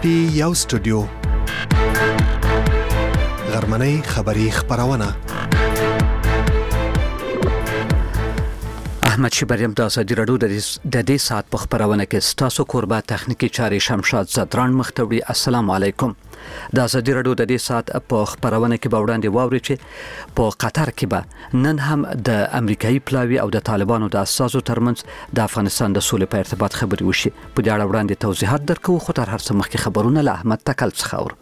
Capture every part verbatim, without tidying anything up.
پی یو سټوډیو غرمنۍ خبری خبرونه احمد شبریم د ازادي راډیو د دې سات په خبرونه کې ستاسو قربا تخنیکی چاري شمشاد زدران مختوي. السلام علیکم. د ازادي راډیو د دې سات په خبرونه کې به وړاندې واوري چې په قطر کې به نن هم د امریکایي پلاوی او د طالبانو د اساسو ترمنځ د افغانستان د سولې په ارتباط خبري وشي. په دې اړه وړاندې توضیحات درکو، خو تر هر څه مخکې خبرونه له احمد تکل څخه اورو.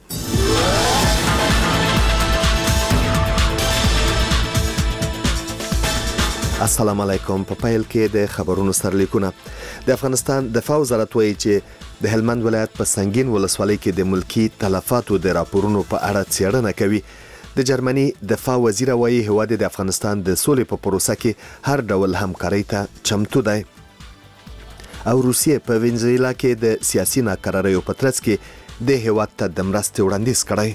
السلام علیکم. په پیل کې د خبرونو سرلیکونه. د افغانستان دفاع وزارت وایي چې د هلمند ولایت په سنگین ولسوالۍ کې د ملکی تلفاتو د راپورونو په اړه څېړنه کوي. د جرمني دفاع وزیر وایي هیواد د افغانستان د سولې په پروسه کې هر ډول همکارۍ ته چمتو دی. او روسیې په وینزویلا کې د سیاسي ناکراریو په ترڅ کې د هیواد ته د مرستې وړاندیز کړی.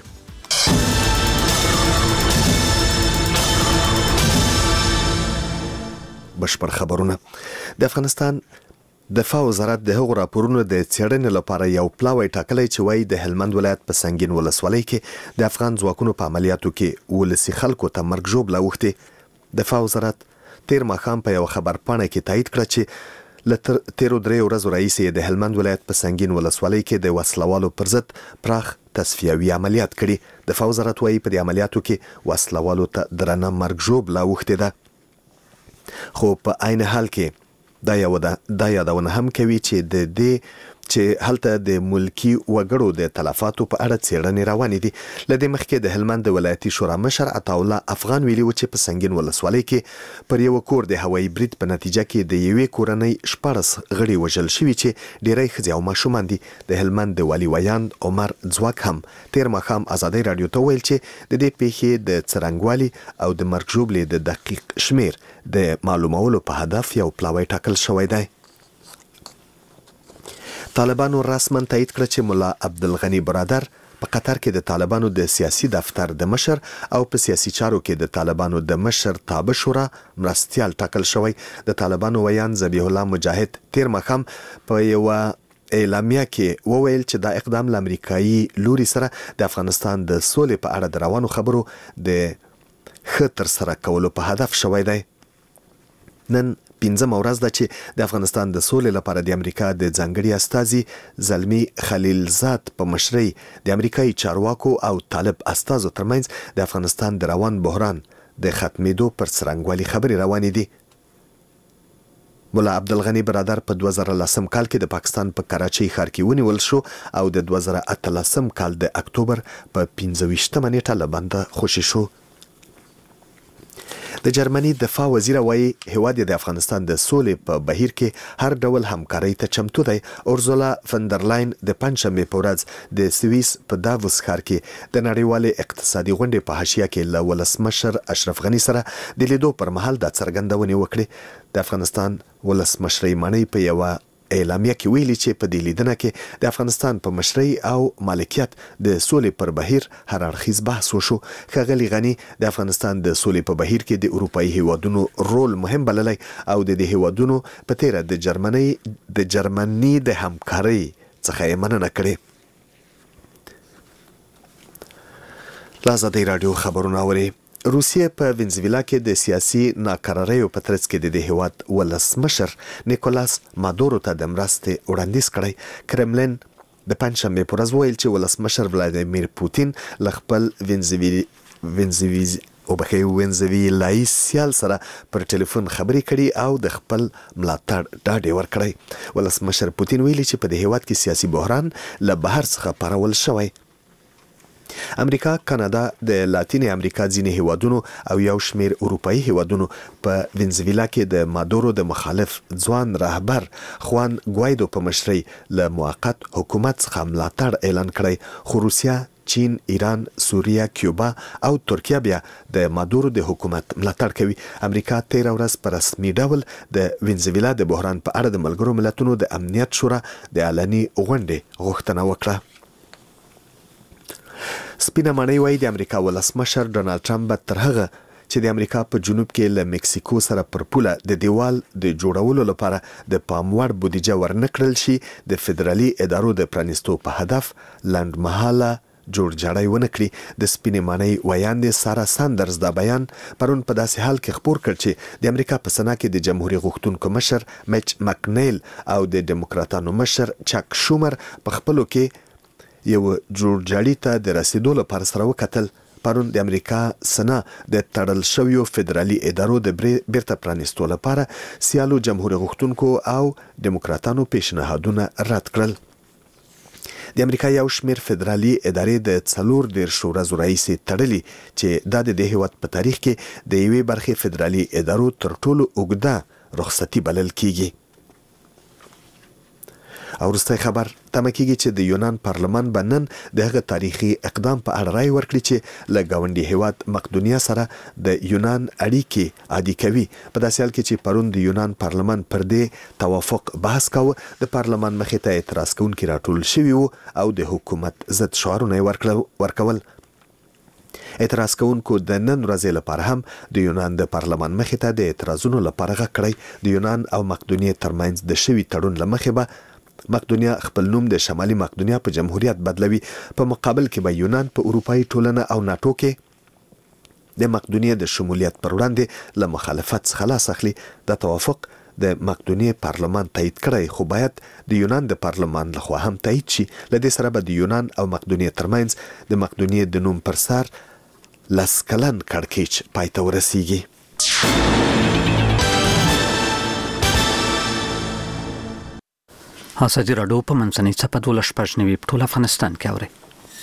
بشپړ خبرونه. د افغانستان دفاع وزارت د هغو راپورونو د څېړنې لپاره یو پلاوی ټاکلی چې وایي د هلمند ولایت په سنگین ولسوالۍ کې د افغان ځواکونو په عملیاتو کې ولسي خلکو ته مرګ ژوبله اوښتې. دفاع وزارت تیر ماښام په یو خبرپاڼه کې تایید کړه چې له تیرو درې ورځو راهیسې د هلمند ولایت په سنگین ولسوالۍ کې د وسلوالو پر ضد پراخ تصفیوي عملیات کړي. دفاع وزارت وایي په دې عملیاتو کې وسلوالو ته درنه مرګ ژوبله اوښتې ده. خو په عین حال کې دا یو ده دا یادونه هم کوي چې د دې چې هلته د ملکی وګړو د تلفاتو په اړه څېړنې روانې دي. لدې مخکې د هلمند ولایتي شورا مشر عطاالله افغان ویلي و چې په سنگین ولسوالۍ کې پر یو کور د هوایي برید په نتیجه کې د یوې کورنۍ شپاړس غړي وژل شوي چې ډیری ښځې او ماشومان دي. د هلمند د والي ویاند عمر ځواک هم تیر ماښام ازادي راډیو ته ویل چې د دې پیښې د څرنګوالي او د مرګ ژوبلې د دقیق شمیر د معلومولو په هدف یو پلاوی ټاکل شوی دی. طالبانو رسما تایید کړ چې مولا عبدالغنی برادر په قطر کې د طالبانو د سیاسي دفتر د مشر او په سیاسي چارو کې د طالبانو د مشر تابع شورا مرستیال ټاکل شوی. د طالبانو ویان ذبیح الله مجاهد تیر ماښام په یو اعلامیه کې وویل چې دا اقدام له امریکایي لوري سره د افغانستان د سولې په اړه د روانو خبرو د ښه ترسره کولو په هدف شوی دی. نن پنځمه ورځ ده چې د افغانستان د سولې لپاره د امریکا د ځانګړي استازي زلمی خلیلزاد په مشرۍ د امریکایي چارواکو او طالب استازو ترمنځ د افغانستان د روان بحران د ختمېدو پر څرنګوالي خبرې روانې دي. مولا عبدالغنی برادر په دوه زره لسم کال کې د پاکستان په کراچۍ ښار کې ونیول شو او د دوه زره اتلسم کال د اکتوبر په پنځه ویشتمه نیټه له بنده خوشي شو. د جرمني دفاع وزیر وایي هیواد د افغانستان د سولې په بهیر کې هر ډول همکارۍ ته چمتو دی. اورزولا فندرلاین د پنځشنبې په ورځ د سویس په داووس ښار کې د نړیوالې اقتصادي غونډې په حاشیه کې له ولسمشر اشرف غني سره د لیدو پر مهال دا څرګندونې وکړې. د افغانستان ولسمشرۍ ماڼۍ په یوه اعلامیه کې ویلي چې په دې لیدنه کې د افغانستان په مشرۍ او مالکیت د سولې پر بهیر هر اړخیز بحث وشو. ښاغلي غني د افغانستان د سولې په بهیر کې د اروپایي هیوادونو رول مهم بللی او د دې هیوادونو په تیره د جرمني د جرمني د همکارۍ څخه یې مننه کړې. له ازادي راډیو خبرونه اورئ. روسیې په وینزویلا کې د سیاسي ناکراریو په ترڅ کې د دې هیواد ولسمشر نیکولاس مادورو ته د مرستې وړاندیز کړی. کرملین د پنځشنبې په ورځ ویل چې ولسمشر ولادیمیر پوتین له خپل وینزویل وینزویل او بخې وینزویلایي سیال سره پر ټلیفون خبرې کړي او د خپل ملاتړ ډاډ یې ورکړی. ولسمشر پوتین ویلي چې په دې هیواد کې سیاسي بحران له بهر څخه پارول شوی. امریکا، کاناډا، د لاتینې امریکا ځینې هیوادونو او یو شمیر اروپایي هیوادونو په وینزویلا کې د مادورو د مخالف ځوان رهبر خوان ګوایدو په مشرۍ له موقت حکومت څخه ملاتړ اعلان کړی. خو روسیا، چین، ایران، سوریه، کیوبا او ترکیه بیا د مادورو د حکومت ملاتړ کوي. امریکا تیر ورځ په رسمي ډول د وینزویلا د بحران په اړه د ملګرو ملتونو د امنیت شورا د اعلاني غونډې غوښتنه وکړه. سپینه ماڼۍ وایي د امریکا ولسمشر ډونالډ ټرمپ به تر هغه چې د امریکا په جنوب کې له مکسیکو سره پر پوله د دیوال د جوړولو لپاره د پاموړ بودیجه ورنکړل شي د فدرالي ادارو د پرانیستو په هدف لنډمهاله جوړ جاړی ونه کړي. د سپینې معنی ویاندې سارا ساندرز دا بیان پرون په داسې حال کې خبر کړ چې د امریکا په سنا کې د جمهوریت غوښتونکو مشر میچ مکنیل او د ډیموکراتانو مشر چاک شومر په خپلو کې یو جوړ جاړی ته د رسیدو لپاره سره وکتل. پرون د امریکا سنا د تړل شویو فدرالي ادارو د بیرته پرانیستو لپاره سیالو جمهوریت غوښتونکو او ډیموکراتانو پیشنهادونه رد کړل. د امریکا یو شمېر فدرالي ادارې د څلور دیرشو ورځو راهیسې تړلي چې دا د دې هیواد په تاریخ کې د یوې برخې فدرالي ادارو تر ټولو اوږده رخصتي بلل کیږي. او وروستی خبر تمه کیږي چې د یونان پارلمان به نن د هغه تاریخي اقدام په اړه رای ورکړي چې له ګاونډي هیواد مقدونیا سره د یونان اړیکې عادي کوي. په داسې حال کې چې پرون د یونان پارلمان پر دې توافق بحث کاوه، د پارلمان مخې ته اعتراض کوونکي راټول شوي وو او د حکومت ضد شعارونه ورکول. اعتراض کوونکو د نن ورځې لپاره هم د یونان د پارلمان مخې ته د اعتراضونو لپاره غږ کړی. د یونان او مقدونیې ترمنځ د شوي تړون له مخې به مقدونیا خپل نوم د شمالي مقدونیا په جمهوریت بدلوي. په مقابل کې به یونان په اروپאי ټولنه او ناتو کې د مقدونیا د شمولیت پر وړاندې له مخالفت څخه لاس اخلي. د توافق د مقدونیې پارلمان تایید کړی، خو باید د یونان د پارلمان لخوا هم تایید شي. لدې سره به د یونان او مقدونیې ترمنځ د مقدونیې د نوم پر سر لس کلن کړکېچ پای ته ورسیږي. ازادي راډیو په منځنۍ څپه دولس شپږ نوي په ټول افغانستان کې اوري.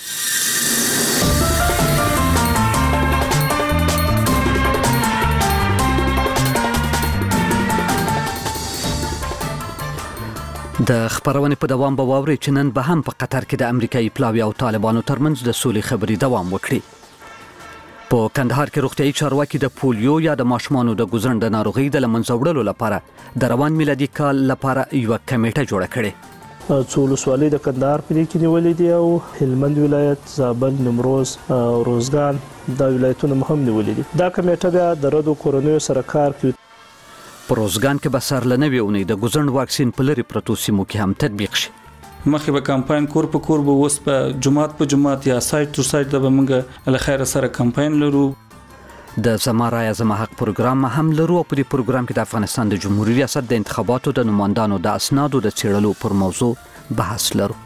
د خبرونې په دوام به واوري چې نن به هم په قطر کې د امریکایي پلاوي او طالبانو ترمنځ د سولې خبرې دوام وکړي. په کندهار کې روغتیايي چارواکي د پولیو یا د ماشومانو د ګوزڼ د ناروغۍ د له منځه وړلو لپاره د روان میلادي کال لپاره یوه کمیټه جوړه کړې. څو ولسوالۍ د کندهار په دې کې نیولې دي او هلمند ولایت، زابل، نیمروز او روزګان دا ولایتونه هم نیولې دي. دا کمیټه بیا د ردو کورونیو سره کار کوي. په روزګان کې به سر له نوې اونۍ د ګوزڼ واکسین په لرې پرتو سیمو کې هم تطبیق شي. مخکې به کمپاین کور په کور به اوس په جماعت په جماعت یا سایت تو سایت به موږ له خیره سره کمپاین لرو. د زما رایه زما حق پروګرام هم لرو او په دې پروګرام کې د افغانستان د جمهوریت ریاست د انتخاباتو د نمائندانو د اسنادو د څېړلو پر موضوع بحث لرو.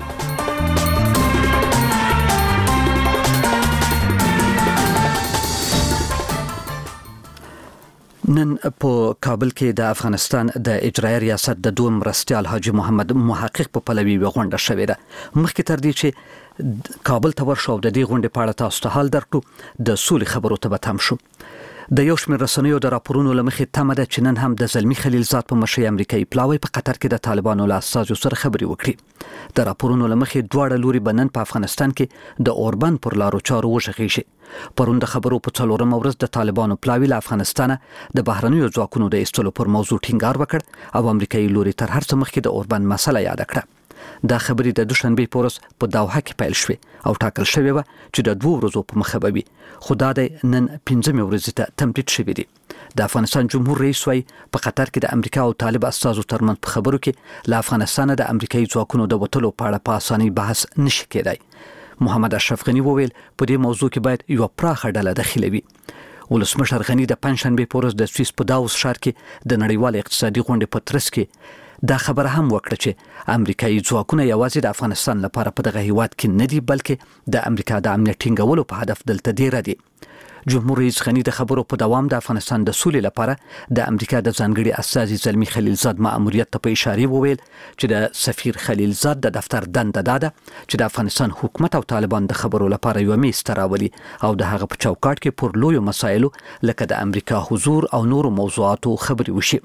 نن په کابل کې د افغانستان د اجرایي ریاست د دویم مرستیال حاجی محمد محقق په پلوي غونډه شوې ده. مخکې تر دې چې کابل ته ورشو د دې غونډې په اړه تاسو ته حال درکړو، د سولې خبرو ته به تم شو. د یو شمېر رسنیو د راپورونو له مخې تمه ده چې نن هم د زلمی خلیلزاد په مشرۍ امریکایي پلاوی په قطر کې د طالبانو له استازو سره خبرې وکړي. د راپورونو له مخې دواړه لوري به نن په افغانستان کې د اوربند پر لارو چارو وغږیږي. پرون د خبرو په څلورمه ورځ د طالبانو پلاوی له افغانستانه د بهرنیو ځواکونو د ایستلو پر موضوع ټینګار وکړ او امریکایي لوري تر هر څه مخکې د اوربند مسله یاد کړه. دا خبرې د دوشنبه په ورځ په دوحه کې پیل شوې او ټاکل شوې و چې د دوه ورځو په مخه به وي، خو دا د نن پنځمې ورځې ته تمدید شوی دی. د افغانستان جمهور رئیس وايي په قطر کې د امریکا او طالب استازو ترمنځ په خبرو کې له افغانستانه د امریکایي ځواکونو د وټلو په اړه په اسانۍ بحث نشي کېدای. محمد اشرف غنی وویل په دې موضوع کې باید یو پراخه ډله داخله وي. ولسمشر غنی د پنځشنبه په ورځ د سویس په داووس ښار کې د نړیوال اقتصادي غونډې په ترڅ کې دا خبره هم وکړه چې امریکایي ځواکونه یوازې د افغانستان لپاره په دغه هیواد کې نه دي، بلکې د امریکا د امنیت ټینګولو په هدف دلته ډیر دي. جمهور رئیس غنی د خبرو په دوام د افغانستان د سولې لپاره د امریکا د ځانګړي استازي زلمی خلیلزاد مأموریت ته په اشاره وویل چې د سفیر خلیلزاد د دفتر دنده ده چې د افغانستان حکومت او طالبان د خبرو لپاره یو میز تراولي او د هغه په چوکاټ کې پر لویو مسایلو لکه د امریکا حضور او نورو موضوعاتو خبرې وشي.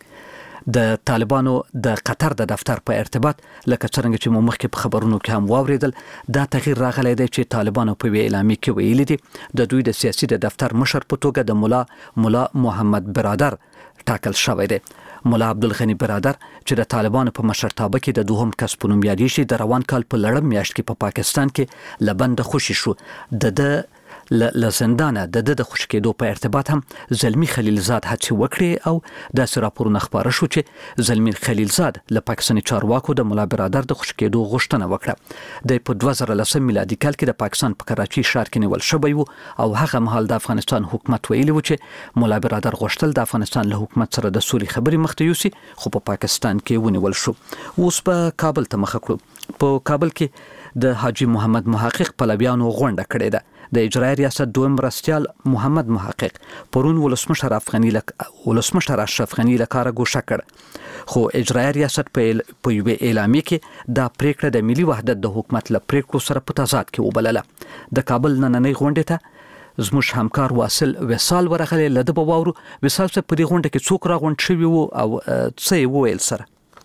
د طالبانو د قطر د دفتر په ارتباط لکه څنګه چې مو مخکې په خبرونو کې هم واوریدل، دا تغییر راغلی دی چې طالبانو په وی اعلامیه کې ویلي دي د دوی د سیاسي د دفتر مشر په توګه د مولا مولا محمد برادر ټاکل شوی دی. مولا عبدالغنی برادر چې د طالبانو په مشرتابه کې د دوهم کس په نوم یادېږي، د روان کال په لړم میاشت کې په پا پاکستان کې لبند خوشي شو. د د ل زندانه د د خوش کېدو په ارتباط هم زلمی خلیلزاد هڅه وکړي او د راپورونه خبره شو چې زلمی خلیلزاد له پاکستاني چارواکو د مولا برادر د خوش کېدو غوښتنه وکړه. د په دوه زره لسم میلادي کال کې د پاکستان په کراچي ښار کې نیول شوی وو او هغه مهال د افغانستان حکومت ویلي و چې مولا برادر غوښتل د افغانستان له حکومت سره د سولې خبرې مخته یوسي خو په پاکستان کې ونیول شو. اوس په کابل ته مخ کړو. په کابل کې د حاجی محمد محقق پلویانو غونډه کړې ده. د اجرایي ریاست دویم مرستیال محمد محقق پرون ولسمشر افغاني لک ولسمشر اشرف غنی لکاره ګوښه کړ خو اجرایي ریاست په یو اعلامیه کې دا پریکړه د ملي وحدت د حکومت له پریکړو سره په تضاد کې وبلله. د کابل نننۍ غونډې ته زموږ همکار واصل وصال ورغلی لده په واورو. وصال څه په دې غونډه کې څوک راغونډ شوي وو او څه یې وویل سره؟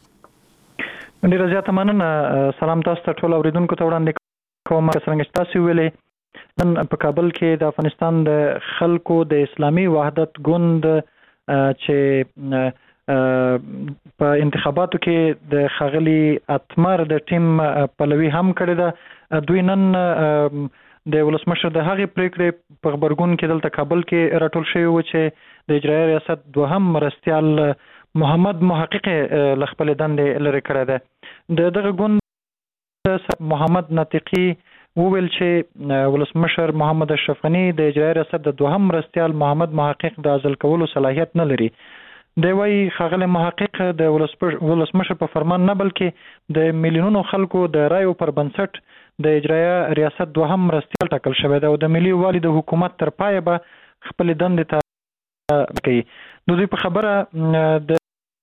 ډیره زیاته مننه. سلام تاسو ته ټول اوریدونکو ته وړاندې کوم. څنګه تاسو ویلې نن په کابل کې د افغانستان د خلکو د اسلامي وحدت ګوند چې په انتخاباتو کې د خاغلی اتمر د ټیم پلوي هم کړی ده. دوی نن د ولسمشر د هغې پریکړې په خبرګون کې دلته کابل کې راټول شوي و چې د اجرایي ریاست دوهم مرستیال محمد محقق له خپلې دندې لرې کړی ده. د دغه ګوند محمد ناطقي وویل چې ولسمشر محمد اشرف غنی د اجرایي ریاست د دوهم مرستیال محمد محقق د عزل کولو صلاحیت نه لري. دی وايي ښاغلی محقق د ولسمشر په فرمان نه بلکې د میلیونونو خلکو د رایو پر بنسټ د اجرایي ریاست دوهم مرستیال ټاکل شوی دی او د ملي یووالي د حکومت تر پایه به خپلې دندې ته کوي. د دوی په خبره د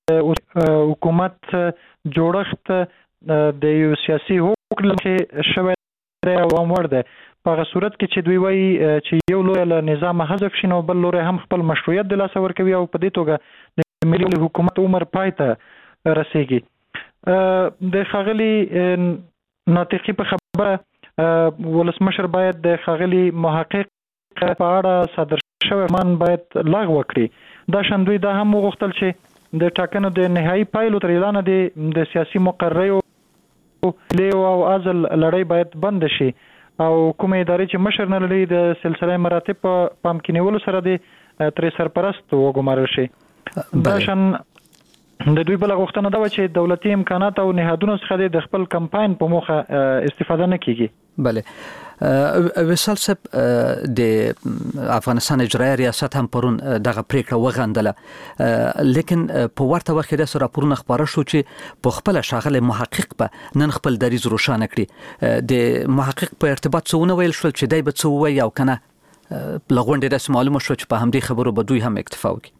حکومت جوړښت د یو سیاسي حکم کې شوی او امور ده. په هغه صورت کې چې دوی وایي چې یو لوری له نظام حذف شي نو بل لوری هم خپل مشروعیت د لاسه ورکوي او په دې توګه د ملي حکومت عمر پای ته رسیږي. د ښاغلي ناطقي په خبره ولسمشر باید د ښاغلي محقق په اړه صادر شوی فرمان باید لغوه کړي. دا شان دوی دا هم وغوښتل چې د ټاکنو د نهایي پایلو تر اعلانه د سیاسي مقرریو لیو او ازل لړۍ باید بند شي او کومه ادارې چې مشر نه لري د سلسله مراتب په پام کې نیولو سره د ترې سرپرست وګمارل شي. دا شان د دوی بل غوښتنه دا و چې دولتي امکانات او نهادونو څخه د خپل کمپاین په موخه استفاده نه کیږي. بله وصال صاحب د افغانستان اجرایي ریاست هم پرون دغه پریکړه وغندله لیکن په ورته وخت کې د راپورونه خبره شو چې په خپل ښاغلی محقق په نن خپل دریځ روښانه کړي. د محقق په ارتباط څه ونه ویل شول چې دی به څه ووایي او کنه له غونډې داسې معلومه شوه چې په همدې خبرو به دوی هم اکتفا وکړي؟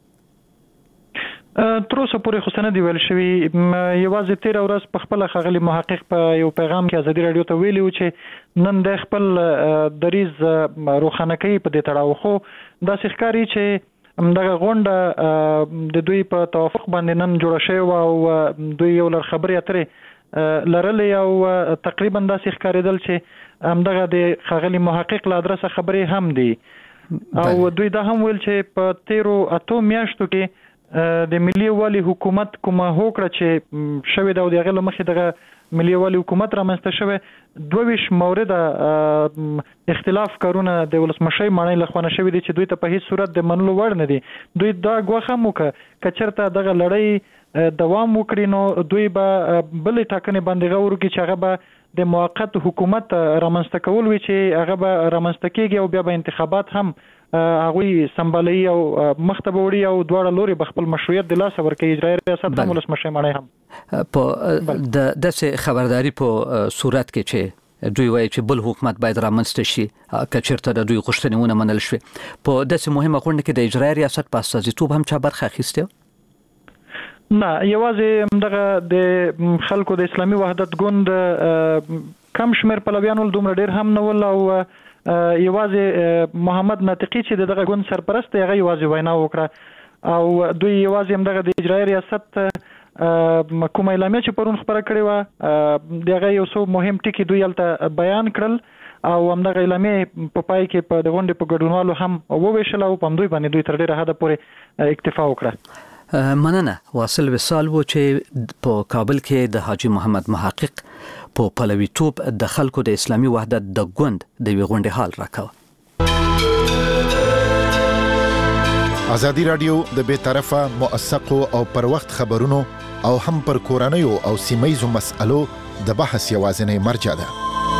تر اوسه پورې خو څه نه دي ویل شوي. یوازې تېره ورځ په خپله ښاغلي محقق په یو پیغام کې ازادي راډیو ته ویلي و چې نن د خپل دریځ روښانه کوي په دې تړاو. خو داسې ښکاري چې دغه غونډه د دوی په توافق باندې نن جوړه شوې وه او دوی یو لړ خبرې اترې لرلې او تقریبا داسې ښکارېدل چې همدغه د ښاغلي محقق له ادرسه خبرې هم دي او دوی دا هم ویل چې په تېرو اتو میاشتو کې د ملي یووالي حکومت کومه هوکړه چې شوې ده او د هغې له مخې دغه ملي یووالي حکومت رامنځته شوی دوه ویشت مورده اختلاف کارونه د ولسمشۍ ماڼۍ له خوا نه شوي دي چې دوی ته په هیڅ صورت د منلو وړ نه دي. دوی دا ګواښ هم وکړه که چېرته دغه لړۍ دوام وکړي نو دوی به بلې ټاکنې باندې غور وکړي چې هغه به د موقت حکومت رامنځته کول وي چې هغه به رامنځته کېږي او بیا به انتخابات هم هغوی سمبالوي او مخته به وړي او دواړه لوري به خپل مشروعیت د لاسه ورکوي. اجرایي ریاست هم ولسمشۍ ماڼۍ هم په د داسې خبرداري په صورت کې چې دوی وایي چې بل حکومت باید رامنځته شي که چېرته د دوی غوښتنې ونه منل شوې. په داسې مهمه غونډه کې د اجرایي ریاست په استازیتوب هم چا برخه اخیستې؟ نه، یوازې دغه د خلکو د اسلامي وحدت ګوند کم شمېر پلویانو دومره ډېر هم نه ول او یوازې محمد ناطقي چې دغه ګوند سرپرست دی هغه یوازې وینا وکړه او دوی یوازې همدغه د اجرایي ریاست کومه اعلامیه چې پرون خپره کړې وه د هغه یو څو مهم ټکي دوی هلته بیان کړل او همدغه اعلامیې په پای کې په د غونډې په ګډونوالو هم وویشله او په همدوی باندې دوی تر ډېره حده پورې اکتفا وکړه. مننه. واصل وصال و چې په کابل کې د حاجی محمد محقق په پلویتوب د خلکو د اسلامي وحدت د ګوند د وی غونډې حال راکاوه. ازادي رادیو د بیطرفه موثقو او پر وخت خبرونو او هم پر کورنیو او سیمایزو مسألو د بحث یوازینی مرجع ده.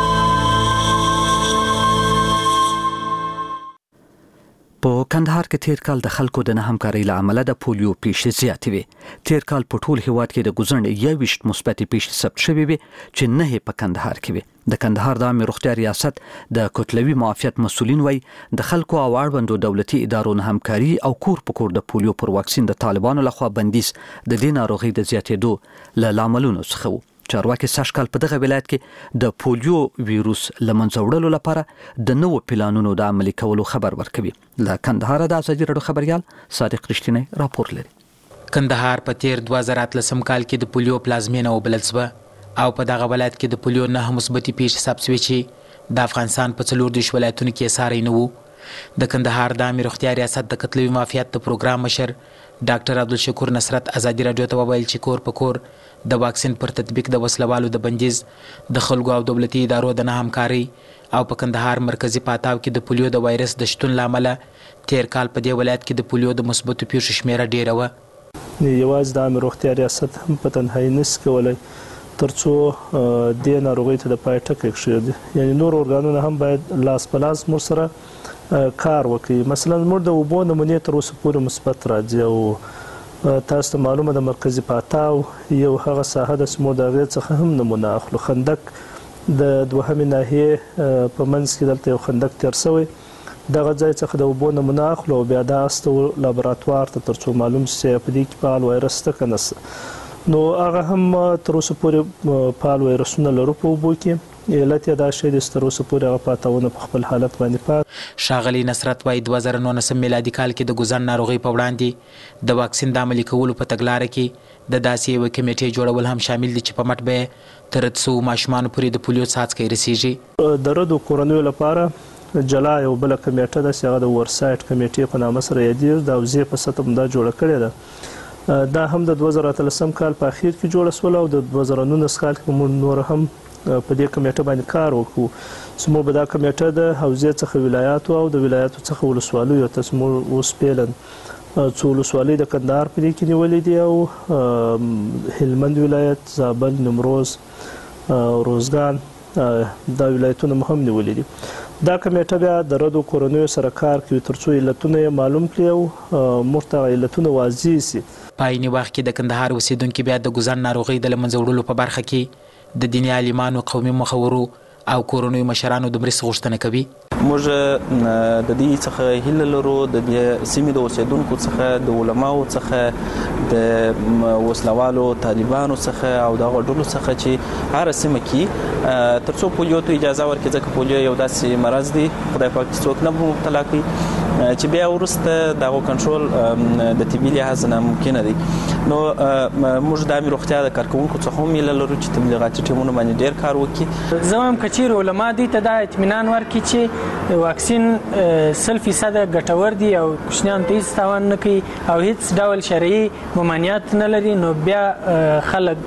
په کندهار کې تیر کال د خلکو د نه همکارۍ له امله د پولیو پیښې زیاتې وي. تیر کال په ټول هیواد کې د ګوزڼ یوویشت مثبتې پیښې ثبت شوې وي چې نه په کندهار کې وي. د کندهار د عامه روغتیا ریاست د کتلوي معافیت مسولین وایي د خلکو او اړوندو دولتي ادارو نه همکاري او کور په کور د پولیو پر واکسین د طالبانو لخوا بندیز د دې ناروغۍ د زیاتېدو له لاملونو څخه و. چارواکي سږکال په دغه ولایت کې د پولیو ویروس لمنځه وړلو لپاره د نوو پلانونو د عملي کولو خبر ورکوي. له کندهار د ازادي رادیو خبريال صادق رښتینی راپور لري. کندهار په تیر دوه زره اتلسم کال کې د پولیو پلازمینه وبلل شوه او په دغه ولایت کې د پولیو نه مثبتې پیښې ثبت شوې چې د افغانستان په څلور دیرش ولایتونو کې ساری نه وو. د کندهار د عامه روغتیا ریاست د کتلوي معافیت د پروګرام مشر ډاکټر عبدالشکور نصرت ازادي رادیو ته وویل چې کور په کور د واکسین پر تطبیق د وسلوالو د بندیز د خلکو او دولتي ادارو د نه همکاري او په کندهار مرکزی پاتاو کې د پولیو د وایرس د شتون لامل تیر کال په دې ولایت کې د پولیو د مثبتو پیښو شمیره ډیره و. یوازې د عامه روغتیا ریاست هم په تنهایی نس کولای ترڅو د ناروغۍ ته د پای ټکی کېږدي. یعنی نور ارګانونه هم باید لاس په لاس مور سره کار وکړي. مثلا موږ د اوبو نمونې تر اوسه پورې مثبت راځي او تاسو ته معلومه د مرکزی پاتاو یو هغه ساحه د سمو د غیر څخه هم نمونه اخلو. خندق د دوهمې ناحیې په منځ کې دلته یو خندق تیر شوی دغه ځای څخه د اوبو نمونه اخلو او بیا دا استو لابراتوار ته ترڅو معلوم شي په دې کې فعال وایرس ته کنه. نو هغه هم تر اوسه پورې فعال وایرسونه لرو په اوبو کې. علت یې دا شی د تر اوسه پورې هغه پاتاونه په خپل حالت باندې پات. ښاغلي نصرت وایي دوه زره نولسم میلادي کال کې د ګوزن ناروغۍ په وړاندې د واکسین د عملي کولو په تګلاره کې د داسې یوه کمیټې جوړول هم شامل دي چې په مټ به تر څو ماشومانو پورې د پولیو څاڅکی رسیږي. د ردو کورنیو لپاره جلا یو بله کمیټه ده چې هغه د ورسایټ کمیټې په نامه سره یادېږي. د حوزې په سطح هم دا جوړه کړې ده. دا هم د دوه زره اتلسم کال په اخیر کې جوړه شوله او د دوه زره نولس کال کې موږ نور هم په دې کمیټه باندې کار وکړو چې موږ به دا کمیټه د حوزې څخه ولایاتو او د ولایاتو څخه ولسوالیو ته چې موږ اوس پیلن څو ولسوالۍ د کندهار په دې کې نیولې دي او هلمند ولایت، زابل، نیمروز، روزګان دا ولایتونه هم نیولې دي. دا کمیټه بیا د ردو کورنیو سره کار کوي ترڅو علتونه یې معلوم کړي او موږ ته علتونه واضح سي. په عیني وخت کې د کندهار اوسیدونکي بیا د ګوزن ناروغۍ د له منځه وړلو په برخه کې د دیني عالمانو، قومي مخورو او کورنیو مشرانو د مرستې غوښتنه کوي. موږ د دې څخه هیله لرو د دې سیمې د اوسیدونکو څخه، د علماو څخه، د وسلوالو طالبانو څخه او د غړو څخه چې هر سیمه کې ترڅو پولیو ته اجازه ورکړي، ځکه پولیو یو داسې مرض دی خدای پاک څوک نه مبتلا کوي چې بیا وروسته دغه کنټرول د طبي لحاظ نه ممکن دی. نو موږ د عامه روغتیا د کارکونکو څخه هم هیله لرو چې تبلیغاتي ټیمونه باندې ډیر کار وکړي. زه هم کچیر علما دي ته دا اطمینان ورکړي چې واکسین سل فیصد ګټور دی او کوچنیانو ته هیڅ تاوان نه کوي او هیڅ ډول شرعي ممانعت نه لري. نو بیا خلک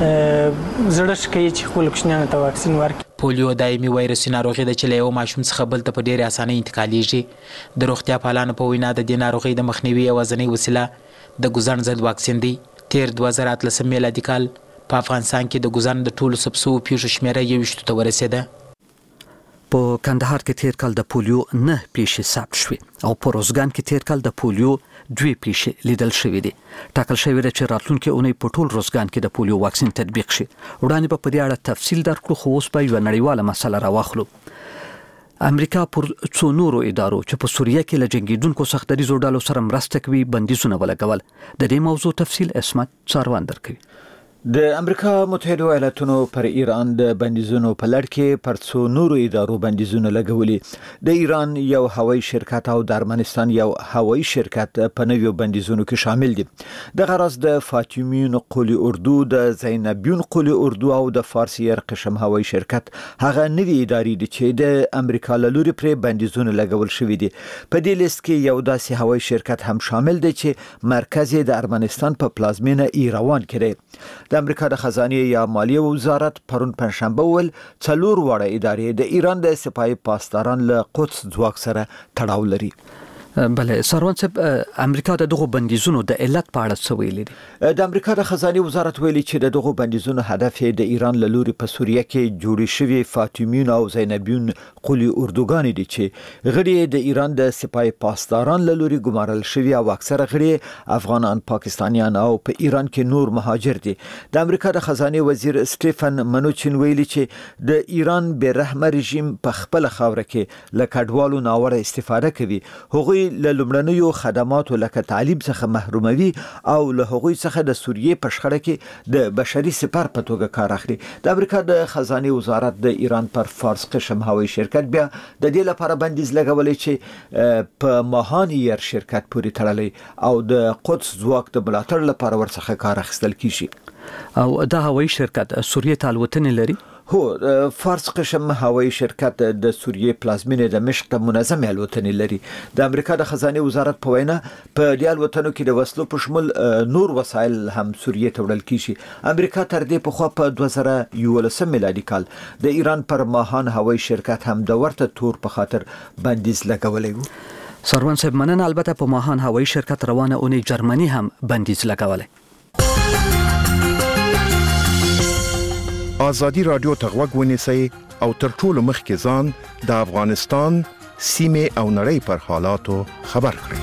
زړه ښه کوي چې خپلو کوچنیانو ته واکسین ورکړي. پولیو دایمي وایرسي ناروغي ده چې له یو ماشوم څخه بل ته په ډېرې اسانۍ انتقالیږي. د روغتیا پالانو په وینا د دې ناروغۍ د مخنیوي یوازینۍ وسیله د ګوزن ضد واکسین دی. تیر دوه زره اتلسم میلادي کال په افغانستان کې د ګوزن د ټولو ثبت شویو پیښو شمېره یوویشتو ته ورسېده. په کندهار کې تیر کال د پولیو نه پیښې ثبت شوې او په روزګان کې تیر کال د پولیو دوی پیښې لیدل شوې دي. ټاکل شوې ده چې راتلونکي اونۍ په ټول روزګان کې د پولیو واکسین تطبیق شي. وړاندې به په دې اړه تفصیل درکړو، خو اوس به یوه نړیواله مسله راواخلو. امریکا پر څو نورو ادارو چې په سوریه کې له جنګیدونکو سختدریزو ډلو سره مرسته کوي بندیزونه ولګول. د دې موضوع تفصیل اسمت څاروان درکوي. د امریکا متحده ایالاتونو پر ایران د بندیزونو په لړ کې پر څو نورو ادارو بندیزونه لګولي. د ایران یو هوایي شرکت او د ارمنستان یو هوایي شرکت په نویو بندیزونو کې شامل دي. د غرض د فاطمیون قلی اردو، د زینبیون قلی اردو او د فارسی قشم هوایي شرکت هغه نوی ادارې دي چې د امریکا له لوري پر بندیزونه لګول شوي دي. په دې لیست کې یو داسې هوایي شرکت هم شامل دی چې مرکز د ارمنستان په پلازمینه ایروان کې دی. د امریکا د خزانه یا مالیه وزارت پرون پنځشنبه ول څلور واړه ادارې د ایران د سپایي پاسداران له قدس ځواک سره تړاو لري. بله سروان صاحب امریکا د دغه بندیزونو د علت په اړه څه ویلي دي؟ د امریکا د خزانه وزارت ویلي چې د دغه بندیزونو هدف د ایران له لوري په سوریه کې جوړې شوی فاطمیون او زینبیون قلی اردوګان دي چې غړي د ایران د سپای پاسداران له لوري ګمارل شوی او اکثره غړي افغانان، پاکستانیان او په ایران کې نور مهاجر دي. د امریکا د خزانه وزیر سټيفن منوچن ویلي چې د ایران بیرحمه رژیم په خپل خاوره کې له کډوالو ناوړه استفاده کوي. هغوی له لومړنیو خدماتو لکه تعلیم څخه محروموي او له هغوی څخه د سوریې په شخړه کې د بشري سپر په توګه کار اخلي. د امریکا د خزانه وزارت د ایران پر فارس قشم هوایي شرکت بیا د دې لپاره بندیز لګولې چې په ماهان ایر شرکت پورې تړلې او د قدس ځواک د ملاتړ لپاره ورڅخه کار اخیستل کیږي. او دا هوایي شرکت سوریې ته الوتنې لري؟ هو فارس قشم هوایي شرکت د سوریې پلازمینې د مشق ته منظم الوتنې لري. د امریکا د خزانه وزارت په وینا په دې الوتنو کې د وسلو په شمول نور وسایل هم سوریې ته وړل کیږي. امریکا تر دې په خوا په دوه زره یولسم میلادي کال د ایران پر ماهان هوایي شرکت هم د ورته تور په خاطر بندیز لګولې وو. سروان صاحب مننه. البته په ماهان هوایي شرکت روانه اونۍ جرمني هم بندیز لګولې. آزادی رادیو ته غوږ ونیسئ او تر ټولو مخکې ځان د افغانستان سیمې او نړۍ پر حالاتو خبر کړئ.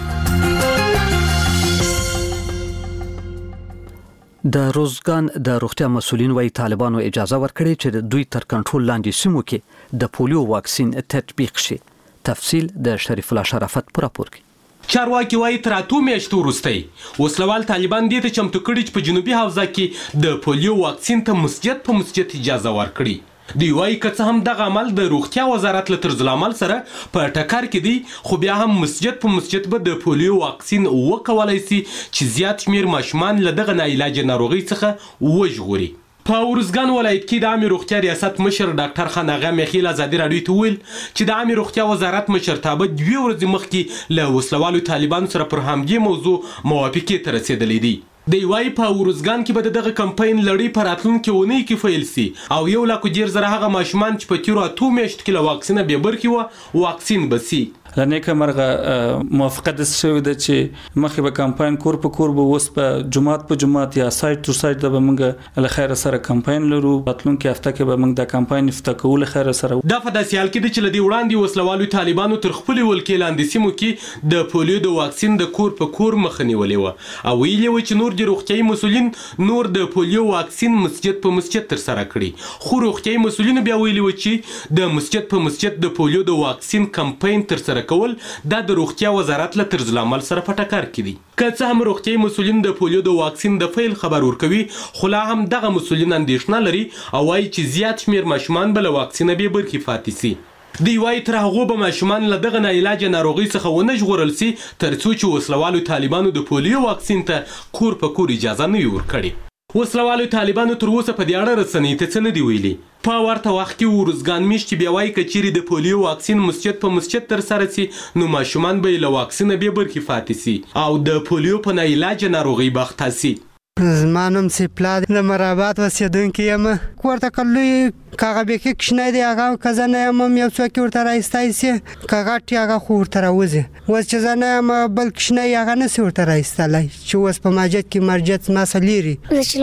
د روزګان د روغتیا مسولین وايي طالبانو اجازه ورکړې چې دوی تر کنټرول لاندې سیمو کې د پولیو واکسین تطبیق شي. تفصیل د شریف الله شرافت پر راپور کې. چارواکي وايي تر اتو میاشتو وروسته وسلوال طالبان دې ته چمتو کړي چې په جنوبي حوزه کې د پولیو واکسین ته مسجد په مسجد اجازه ورکړي. دوی وايي که څه هم دغه عمل د روغتیا وزارت له طرزالعمل سره په ټکر کې دی، خو بیا هم مسجد په مسجد به د پولیو واکسین وکولای شي چې زیات شمیر ماشومان له دغه ناعلاجه ناروغۍ څخه وژغوري. په ورزګان ولایت کې د عامه روغتیا ریاست مشر ډاکټر خان اغا میخیل ازادي راډیو ته ویل چې د عامه روغتیا وزارت مشرتابه دوی ورځې مخکې له وسلوالو طالبانو سره پر همدې موضوع موافقې ته رسیدلې دي. دی وايي په ورزګان کې به دغه کمپاین لړۍ په راتلونکي اونۍ کې پیل سي او یو لاک ډیر زره هغه ماشومان چې په تیرو اتو میاشتو کې له واکسینه بې برخې وو واکسین به سي. لنیکه مرغه موافقه د شوې ده چې مخې به کمپاین کور په کور به اوس په جماعت په جماعت یا سایت تو سایت د موږ له خیر سره کمپاین لرو. راتلونکي هفته کې به موږ د کمپاین افتتاح کول خیر سره. دا په داسې حال کې چې لدی وړاندې وسلوالو طالبانو تر خپل ولکې لاندې سیمو کې د پولیو د واکسین د کور په کور مخه نیولې و او ویلي و چې نور د روغتیايي مسولین نور د پولیو واکسین مسجد په مسجد تر سره کړي. خو روغتیايي مسولین بیا ویلي و چې د مسجد په مسجد د پولیو د واکسین کمپاین تر سره کول دا د روغتیا وزارت له طرزالعمل سره په ټکر کې دي. که څه هم روغتیايي مسولین د پولیو د واکسین د فیل خبر ورکوي، خو لا هم دغه مسولین اندېښنه لري او وايي چې زیات شمیر ماشومان به له واکسینه بې برخې پاتې سي. دوی وايي تر هغو به ماشومان له دغه ناعلاجه ناروغۍ څخه ونه ژغورل سي تر څو چې وسلوالو طالبانو د پولیو واکسین ته کور په کور اجازه نه وي ورکړې. وسلوالو طالبانو تر اوسه په دې اړه رسنۍ ته څه نه دي ویلي. په ورته وخت کې ورزګان میشت بیا وايي که چیرې د پولیو واکسین مسجد په مسجد تر سره سي نو ماشومان به له واکسینه بې برخې پاتې سي او د پولیو په ناعلاجه ناروغۍ بخته سي. زما نوم سیپلا د مرابات اوسېدونکی یم. کور ته که لوی که هغه بیخي کوچنی دی هغه که زه نه یم هم یو څوک یې ورته رایستی سي، که غټ هغه خو ورته راوځي. اوس چې زه نه یم بل کوچنی هغه نه سي ورته رایستلی چې اوس په مسجد کې مسجد زما څه لري.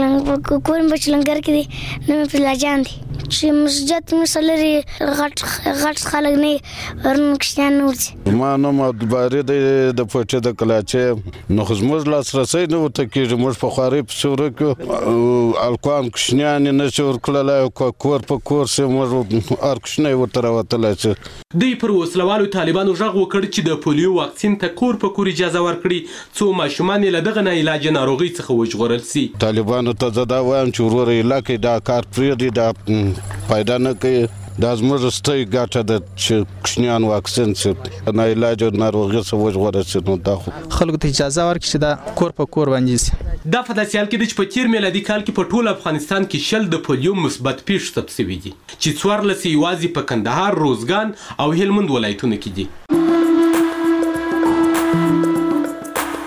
کور مې په چلنګر کې دی، نوم یې فضله جان دی. چې مسجد مې څه لري غټ غټ خلک نه وي ورنه کوچنیان نه ورځي. زما نوم عبدالباري دی د پوټې د کلاچې. نو خو زموږ لاسرسی نه ورته کېږي. موږ په خوارۍ پسې ورکو الکوان کوچنیان یې نه شي ورکړلی کور په کور سي موږ هر کوچنی ورته راوتلی شي. دوی پر وسلوالو طالبانو غږ وکړ چې د پولیو واکسین ته کور په کور اجازه ورکړي څو ماشومان یې له دغه ناعلاجه ناروغۍ څخه وژغورل سي. طالبانو ته زه دا وایم چې وروره علاقې دا کار پرېږدي، دا پیدا نه کوي. دا زموږ ستۍ ګټه ده چې کوچنیان واکسین شي ناعلاجه ناروغۍ څخه وژغورل شي. نو دا خو خلکو ته اجازه ورکړي چې دا کور په کور باندې سي. دا په داسې حال کې ده چې په تیر میلادي کال کې په ټول افغانستان کې شل د پولیو مثبت پیښې ثبت شوي دي چې څوارلس یې یوازې په کندهار، روزګان او هلمند ولایتونو کې دي.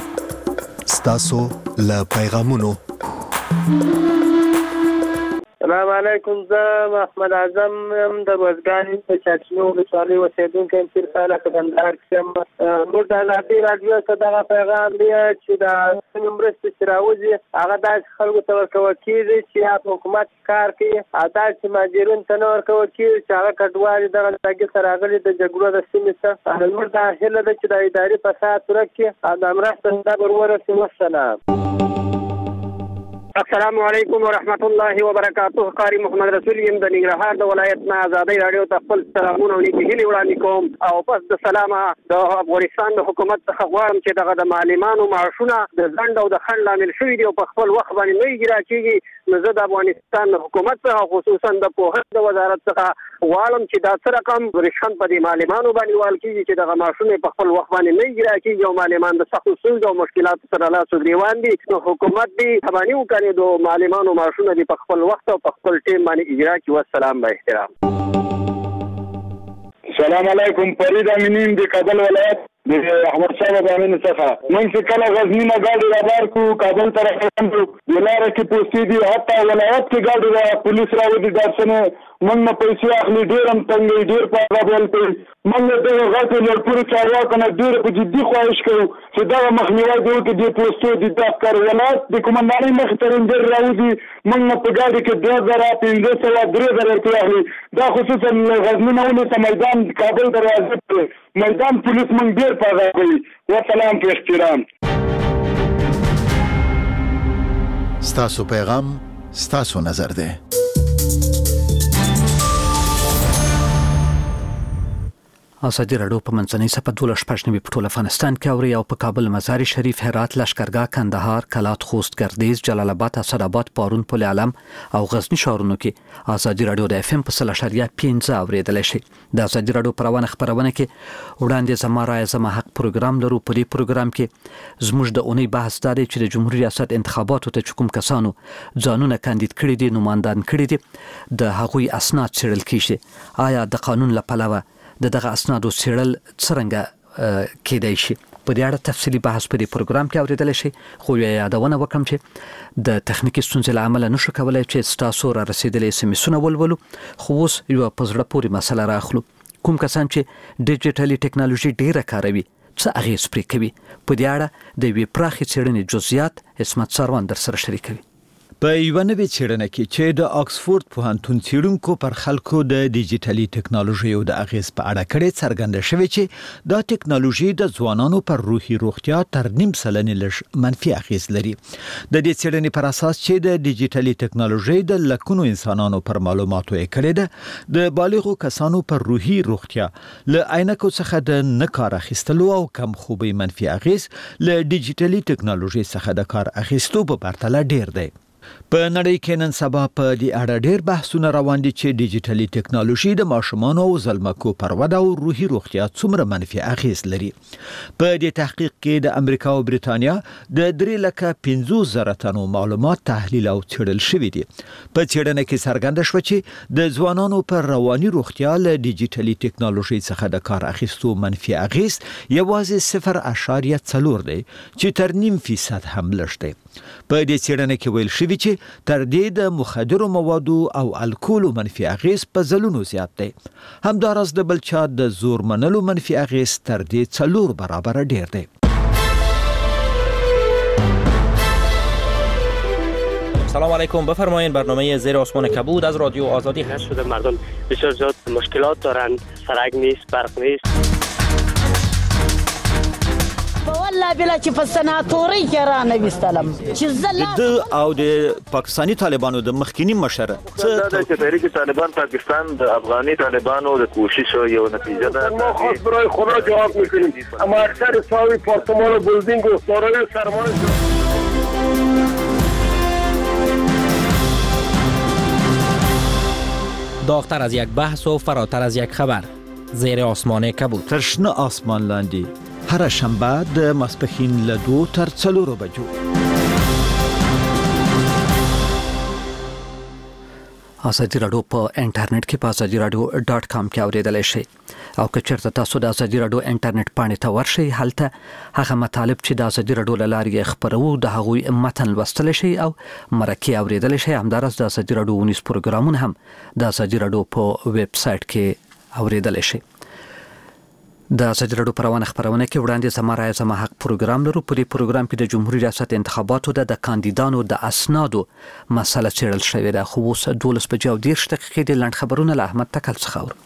ستاسو له پیغامونو السلام علیکم. زه محمد اعظم یم د روزګان په چاچنو ولسوالۍ اوسېدونکی یم. پیر صالح په کندهار کې یم. موږ د ازادي راډیو ته دغه پیغام دی چې د څنګه مرستې چې راوځي هغه داسې خلکو ته ورکول کېږي چې یا په حکومت کار کوي، او داسې مهاجرینو ته نه ورکول کېږي چې هغه کډوالي دغه ځای ته راغلي د جګړو د سیمې څخه. زموږ دا هیله ده چې د اداري فساد ورک کړي او د مرسته دا ور ورسوي. والسلام. السلام علیکم ورحمت الله وبرکاته. قاری محمد رسول یم د ننګرهار د ولایت نه ازادي راډیو ته خپل سلامونه او نیکې هیلې وړاندې کوم. او پس د سلامه د افغانستان د حکومت څخه غواړم چې دغه د معلمانو معاشونه د ځنډ او د خنډ لامل شوي دي او په خپل وخت باندې نه اجرا کېږي. نو زه د افغانستان د حکومت څخه خصوصا د پوهنې د وزارت څخه غواړم چې دا څه رقم رشوت په دې معلمانو باندې وال کېږي چې دغه معاشونه په خپل وخت باندې نه اجرا کېږي او معلمان د سختو ستونزو او مشکلاتو سره لاس او ګریوان دي. نو حکومت دې مهرباني وکړي د معلمانو معاشونه دې په خپل وخت او په خپل ټیم باندې اجرا کړي. والسلام با احترام. السلام علیکم. فرید امینین د کابل ولایت د احمد شاه بابا امین څخه. موږ چې کله غزنی نه گاډي رابار کو کابل ته راځو د لارې کې پوسټې دي، حتی ولایت کې گاډي را پولیس راوړي درسنه موږ نه پیسې اخلي، ډېر هم تنګي، ډېر په غوړل کوي. موږ د غاټو لپاره چارواکو نه ډېر په جدي خواهش کوو چې دا مخنیوي دی چې د پوسټو د دفتر ولایت د کومندانۍ مخترین ډېر راوځي. موږ نه په گاډي کې دوه زره پنځه سوه درې زره روپۍ اخلي. دا خصوصا غزنی نه ونیسه میدان کابل دروازې پرې میدان پولیس موږ ډېر پاغه کوي. والسلام په احترام. ستاسو پیغام ستاسو نظر دی. ازادي راډیو په منځنۍ سپه دوله شپږ نوي په ټول افغانستان کې اوري او په کابل، مزار شریف، هرات، لشکرګاه، کندهار، کلات، خوست، ګردیز، جلال آباد، اسداباد، پارون، پل علم او غزنی ښارونو کې ازادي راډیو د اف ام په سل اشاریه پنځه اوریدلای شي. د ازادي راډیو پروانه خبرونه کې وړاندې زما رای زما حق پروګرام لرو. په دې پروګرام کې زموږ د اونۍ بحث دی چې د جمهوریت ریاست انتخاباتو ته کوم کسانو ځانونه کاندید کړي دي، نوماندان کړي دي، د هغوی اسناد څېړل کیږي. آیا د قانون لپاره د دغه اسنادو څېړل څرنګه کېدای شي؟ په دې اړه تفصیلي بحث په دې پروګرام کې اوریدل شي. خو یادونه وکړم چې د تخنیکی ستونزې له امله نشو کولای چې تاسو را رسیدلې اس ام اسونه ولولو. خو اوس یو په زړه پورې مسله راخلو. کوم کسان چې ډیجیټلي ټیکنالوژي ډیره کاروي څه اغیز پرې کوي؟ په دې اړه د وی پراخي څېړنې جزئیات اسمت سروان در سره شریکوي. په یو نوې څېړنه کې چې د آکسفورد پوهنتون څېړونکو پر خلکو د ډیجیټلي ټیکنالوژي او د اغیز په اړه کړي څرګنده شوې چې دا ټیکنالوژي د ځوانانو پر روحي روغتیا تر نیم سلنې لږ منفي اغیز لري. د دې څېړنې پر اساس چې د ډیجیټلي ټیکنالوژي د لکونو انسانانو پر معلوماتو یې کړي ده، د بالغو کسانو پر روحي روغتیا له عینکو څخه د نه کار اخیستلو او کم خوبي منفي اغیز له ډیجیټلي ټیکنالوژي څخه د کار اخیستو په پرتله ډیر دی. په نړۍ کې نن سبا په دې اړه ډېر بحثونه روان دي چې ډیجیټلي ټیکنالوژي د ماشومانو او زلمکو پر وده او روحي روغتیا څومره منفي اغیز لري. په دې تحقیق کې د امریکا او بریتانیا د درې لکه پنځوس زره تنو معلومات تحلیل او څېړل شوي دي. په څېړنه کې څرګنده شوه چې د ځوانانو پر رواني روغتیا له ډیجیټلي ټیکنالوژي څخه د کار اخیستو منفي اغیز یوازې صفر اشاریه څلور دی چې تر نیم فیصد هم لږ دی. په دې څېړنه کې ویل شوي چې تر دې د مخدرو موادو او الکولو منفي اغیز په ځلونو زیات دی. همداراز د بل چا د زور منلو منفي اغیز تر دې څلور برابره ډیر دی. سلام علیکم. بفرمایید برنامه زیر آسمان کبود از رادیو آزادی هست. شده مردم بسیار زیاد مشکلات دارند، سرک نیست، برق نیست. والله بلا چې په سناتوري کې را نه وستلم چې زله د او د پاکستانی طالبانو د مخکینی مشر څه د تحریک طالبان پاکستان د افغاني طالبانو د کوشش یو نتیجه ده. ما خاص برای خدا جواب میکنیم، اما اکثر ساوی پارتمان و بلدینگ و دارای سرمایه داغتر از یک بحث و فراتر از یک خبر. زیر آسمان کبود. ترشنه آسمان لاندی هر شنبه د ماسپښین له دوه تر څلورو بجو. ازادي رادیو په انټرنیټ کې په ازادي رادیو ډاټ کام کې اوریدلای شئ او که چېرته تاسو د ازادي رادیو انټرنیټ پاڼې ته ورشئ هلته هغه مطالب چې د ازادي رادیو له لارې خپروو د هغوی متن لوستلی شئ او مرکې اوریدلی شئ. همداراز د ازادي رادیو ونیز پروګرامونه هم د ازادي رادیو په ویب سایټ کې اوریدلی شئ. د ازادي رادیو پروانه خبرونه کې وړاندې زما رایه زما حق پروګرام لرو. په دې پروګرام کې د جمهوریت ریاست انتخاباتو د کاندیدانو د اسنادو مسله څېړل شوې ده. خو اوس دولس بجې او دېرش دقیقې د لنډ خبرونه له احمد تکل څخه اورو.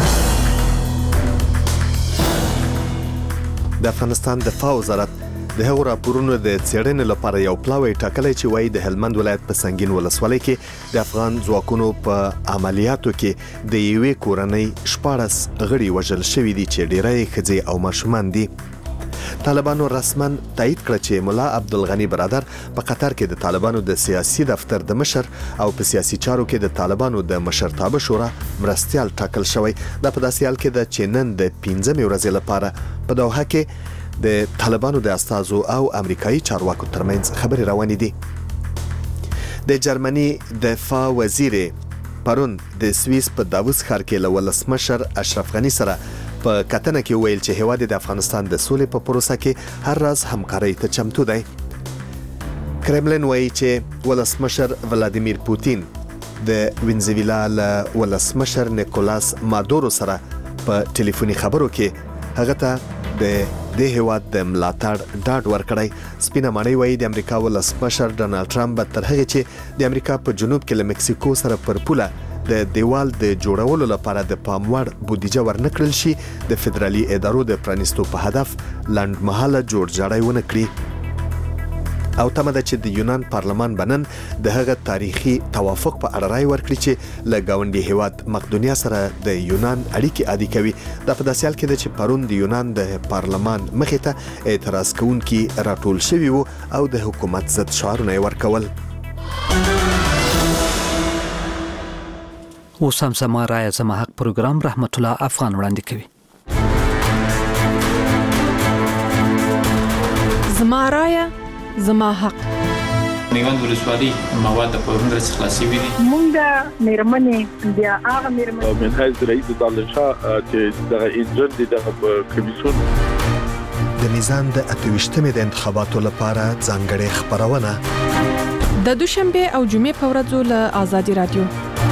د افغانستان دفاع وزارت د هغو راپورونو د څېړنې لپاره یو پلاوی ټاکلی چې وایي د هلمند ولایت په سنگین ولسوالۍ کې د افغان ځواکونو په عملیاتو کې د یوې کورنۍ شپاړس غړي وژل شوي دي چې ډېری یې ښځې او ماشومان دي. طالبانو رسما تایید کړه چې ملا عبدالغني برادر په قطر کې د طالبانو د سیاسي دفتر د مشر او په سیاسي چارو کې د طالبانو د مشرتابه شورا مرستیال ټاکل شوی. دا په داسې حال کې ده چې نن د پنځمې ورځې لپاره په دوحه کې د طالبانو د استازو او امریکایي چارواکو ترمنځ خبرې روانې دي. د جرمني دفاع وزیر پرون د سویس په داووس ښار کې له ولسمشر اشرف غني سره په کتنه کې ویل چې هیواد د افغانستان د سولې په پروسه کې هر راز همکارۍ ته چمتو دی. کرملین وایي چې ولسمشر ولادیمیر پوتین د وینزویلا له ولسمشر نیکولاس مادورو سره په ټلیفوني خبرو کې هغه ته د د هیواد د ملاتړ ډاډ ورکړی. سپینه ماڼۍ وایي د امریکا ولسمشر ډانلډ ټرمپ تر هغه چې د امریکا په جنوب کې له مکسیکو سره پر پوله د دیوال د جوړولو لپاره د پام وړ بودیجه ورنکړل شي د فدرالي ادارو د پرانیستو په هدف لنډمهاله جوړجاړی ونه کړي. او تمه ده چې د یونان پارلمان بنن د هغه تاریخي توافق په اړه رائے ورکړي چې له ګاونډي هیواد مقدونیا سره د یونان اړیکې عادي کوي. دا په داسې حال کې ده چې پرون د یونان د پارلمان مخې ته اعتراض کوونکي راټول شوي وو او د حکومت ضد شعارونه یې ورکول. اوس هم زما رایه زما حق پروګرام رحمت الله افغان وړاندې کوي. زما رایه زما حق. میوند ولسوالۍ مواد د پرون ورځ خلاصي وي. مونږ د میرمنې بیا هغه میرمنې من حیث رئیس دالشا چې د انجن د کمیسیون د میزان د اتويشتمې د انتخاباتو لپاره ځانګړې خبرونه د دوشنبه او جمعې په ورځو له ازادي رادیو.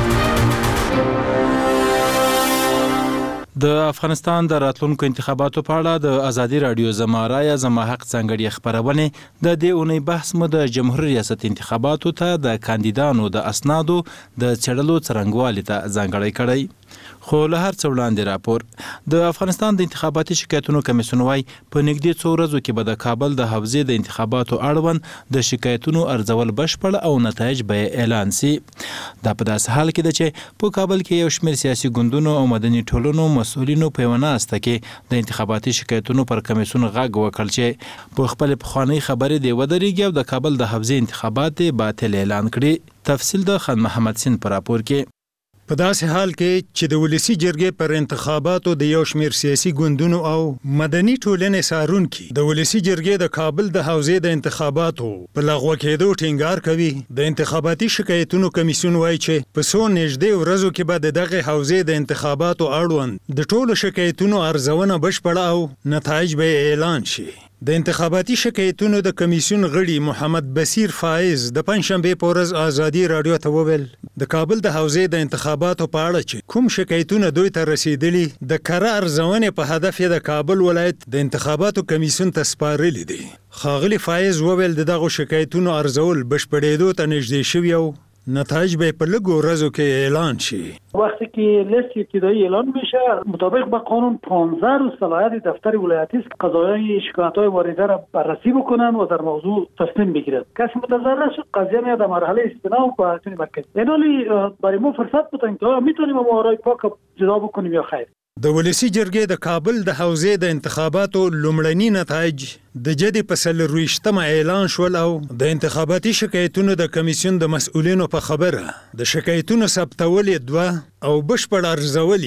د افغانستان د راتلونکو انتخاباتو په اړه د ازادي رادیو زما رایه زما حق ځانګړي خبرونه د دې اونۍ بحث مو د جمهوریت ریاست انتخاباتو ته د کاندیدانو د اسنادو د چړلو څرنګوالي ته ځانګړی کړی. خو له هر څه وړاندې راپور د افغانستان د انتخاباتي شکایتونو کمیسیون وايي په نږدې څو ورځو کې به د کابل د حوزې د انتخاباتو اړوند د شکایتونو ارزول بشپړ او نتایج به اعلان سي. دا په داسې حال کې ده چې په کابل کې یو شمېر سیاسي ګوندونو او مدني ټولنو مسؤلینو په یوه ناسته کې د انتخاباتي شکایتونو پر کمیسیون غږ وکړ چې په خپل پخوانۍ خبرې دی ودرېږي او د کابل د حوزې انتخابات باطل اعلان کړي. تفصیل د خان محمد سین پر راپور کې. په داسې حال کې چې د ولسی جرګې پر انتخاباتو د یو شمېر سیاسي ګوندونو او مدني ټولنې څارونکي د ولسی جرګې د کابل د حوزې د انتخاباتو په لغوه کېدو ټینګار کوي. د انتخاباتي شکایتونو کمیسیون وایي چې په څو نږدې ورځو کې به د دغه حوزې د انتخاباتو اړوند د ټولو شکایتونو ارزونه بشپړه او نتایج به اعلان شي. د انتخاباتي شکایتونو د کمیسیون غړي محمد بصیر فایز د پنځشنبه په ورځ ازادي رادیو ته وویل د کابل د حوزې د انتخاباتو په اړه چې کوم شکایتونه دوی ته رسیدلي د کره ارزونې په هدف یې د کابل ولایت د انتخاباتو کمیسیون ته سپارلي دي. ښاغلي فایز وویل د دغو شکایتونو ارزول بشپړېدو ته نږدې شوي او نتایج به په لږو ورځو کې اعلان شي. وقتی که لیست ابتدایی اعلان میشه مطابق با قانون پانزده روز صلاحیت دفتر ولایتی است قضایای شکایت‌های وارده را بررسی بکنن و در موضوع تصمیم بگیرند. کسی متضرر شد قضیه میاد در مرحله استئناف و پایتون مرکزی. یعنی برای ما فرصت بتن که میتونیم ما آرای پاک جدا بکنیم یا خیر. د ولسی جرګې د کابل د حوزې د انتخاباتو لومړني نتایج د جدي په څلرویشتمه اعلان شول او د انتخاباتي شکایتونو د کمیسیون د مسؤلینو په خبره د شکایتونو ثبتول دوه او بشپړ ارزول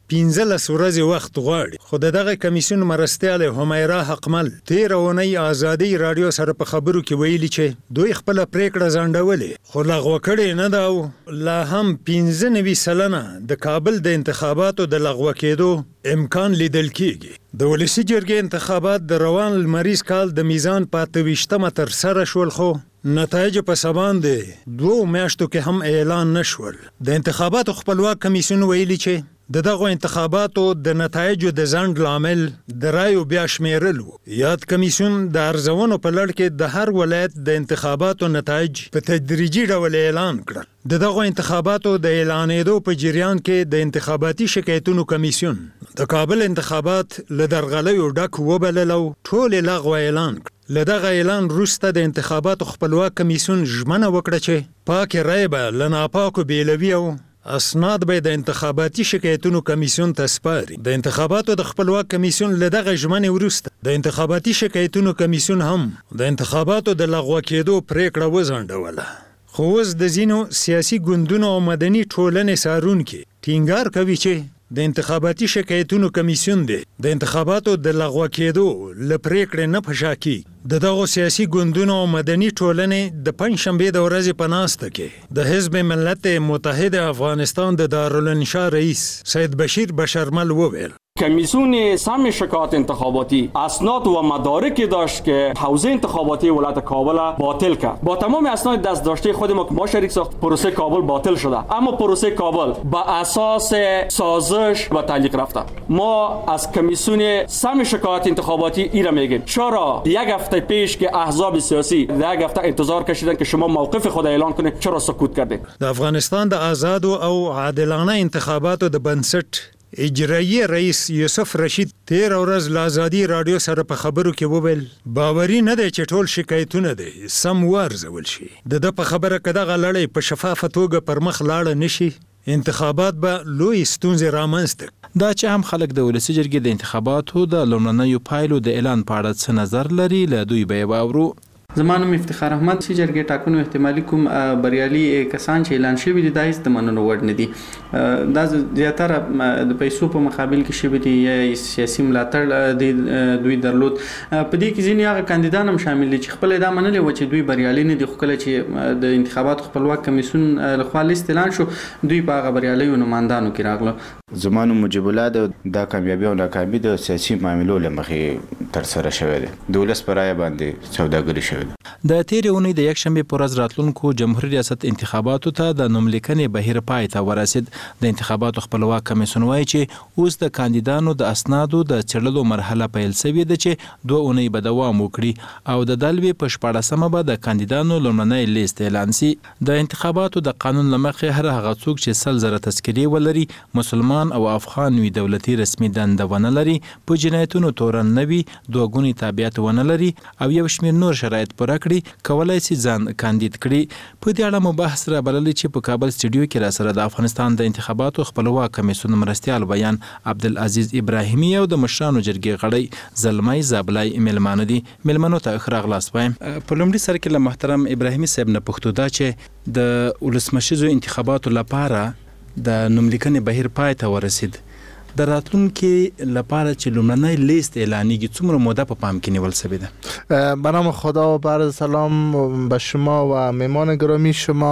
پنځلس ورځې وخت غواړي. خو دغه کمیسیون مرستیال همیرا حقمل تیر اونۍ آزادي رادیو سره په خبرو کې ویلي چې دوی خپل پریکړه ځنډولې خو لغوه کړې نه ده او لا هم پنځه نوي سلنه د کابل د انتخاباتو د لغوه کېدو امکان لیدل کیږي. د ولسی جرګې انتخابات د روان لمریز کال د میزان په اته ویشتمه تر سره شول خو نتایج په سبان دي دوه میاشتو کې هم اعلان نشول. د انتخاباتو خپلواک کمیسیون ویلي چې د دغه انتخاباتو د نتایجو د ځنډ لامل د رایو بیا شمیرل و. یاد کمیسیون د ارزونو په لړ کې د هر ولایت د انتخاباتو نتایج په تدریجي ډول اعلان کړل. د دغه انتخاباتو د اعلانېدو په جریان کې د انتخاباتي شکایتونو کمیسیون د کابل انتخابات له درغلیو ډک وبلل او ټول لغوه اعلان کړ. له دغه اعلان وروسته د انتخاباتو خپلواک کمیسیون ژمنه وکړه چې پاکې رایې به له ناپاکو بیلوي او اسناد به د انتخاباتي شکایتونو کمیسیون ته سپاري. د انتخاباتو د خپلواک کمیسیون له دغه ژمنې وروسته د انتخاباتي شکایتونو کمیسیون هم د انتخاباتو د لغوه کېدو پریکړه وځنډوله. خو اوس د ځینو سیاسي ګوندونو او مدني ټولنې څارونکي ټینګار کوي چې د انتخاباتي شکایتونو کمیسیون دی د انتخاباتو د لغوه کېدو له پریکړې نه په شا کیږي. د دغو سیاسي ګوندونو او مدني ټولنې د پنجشنبې د ورځې په ناسته کې د حزب ملت متحد افغانستان د دارالانشا رئیس سید بشیر بشرمل وویل کمیسیون سم شکایت انتخاباتی اسناد و مدارکی داشت که حوزه انتخاباتی ولایت کابل باطل کرد. با تمام اسناد دست داشته خود ما که ما شریک ساخت پروسه کابل باطل شده، اما پروسه کابل با اساس سازش و تعلیق رفته. ما از کمیسیون سم شکایت انتخاباتی ایرا میگیم چرا یک هفته پیش که احزاب سیاسی یک هفته انتظار کشیدن که شما موقف خود اعلان کنید چرا سکوت کردید؟ د افغانستان د آزاد او عادلانه انتخاباتو د بنسټ اجرایی رئیس یوسف رشید تیر ورځ له آزادي رادیو سره په خبرو کې وویل باوري نه دی چې ټول شکایتونه دي سم وارزول شي. د د په خبره که دغه لړۍ په شفافه توګه پر مخ لاړه نشي انتخابات به لوی ستونزې رامنځته. دا چې هم خلک د ولسی جرګې د انتخاباتو د لومړنیو پایلو د اعلان په اړه څه نظر لري له دوی به یې واورو. زما نوم افتخار احمد. چې جرګې ټاکنو احتمالي کوم بریالي کسان چې اعلان شوي دي دا هیڅ د منلو وړ نه دي. دا زیاتره د پیسو په مقابل کې شوي دي یا سیاسي ملاتړ دی دوی درلود. په دې کې ځینې هغه کاندیدان هم شامل دي چې خپل دا منلي و چې دوی بریالي نه دي، خو کله چې د انتخاباتو خپلواک کمیسیون لخوا لیست اعلان شو دوی په هغه بریالیو نمایندانو کې راغله. زما نوم مجیب الله ده. دا کامیابي او ناکامي د سیاسي معاملو له مخې ترسره شوې ده. د ولس په رایه باندې سوداګري شوې ده. د تیرې اونۍ د یکشنبې په ورځ راتلونکو جمهوریت ریاست انتخاباتو ته د نوملیکنې بهیر پای ته ورسید. د انتخاباتو خپلواک کمیسیون وایي چې اوس د کاندیدانو د اسنادو د څېړلو مرحله پیل شوې ده چې دوه اونۍ به دوام وکړي او د دلوي په شپاړسمه به د کاندیدانو لومړنی لیست اعلان سي. د انتخاباتو د قانون له مخې هر هغه څوک چې سل زره تذکرې ولري، مسلمان او افغان وي، دولتي رسمي دنده ونه لري، په جنایتونو تورن نه وي، دوه ګوني تابعیت ونه لري او یو شمېر نور شرایط پوره کړي کولای شي ځان کاندید کړي. په دې اړه مو بحث را بللی چې په کابل سټډیو کې را سره د افغانستان د انتخاباتو خپلواک کمیسیون مرستیال بیان عبدالعزیز ابراهیمی او د مشرانو جرګې غړی زلمۍ زابلای میلمانه دي. میلمنو ته ښه راغلاست وایم. په لومړي سر کې له محترم ابراهیمي صاحب نه پوښتو دا چې د ولسمشریزو انتخاباتو لپاره د نوملیکنې بهیر پای ته ورسید. در راتلونکي لپاره چې لومړنی لیست اعلانیږي څومره موده په پام کې نیول شوې ده؟ به نام خدا و بعد سلام به شما و مهمان گرامی شما.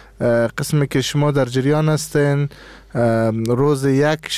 قسمی که شما در جریان هستین روز یک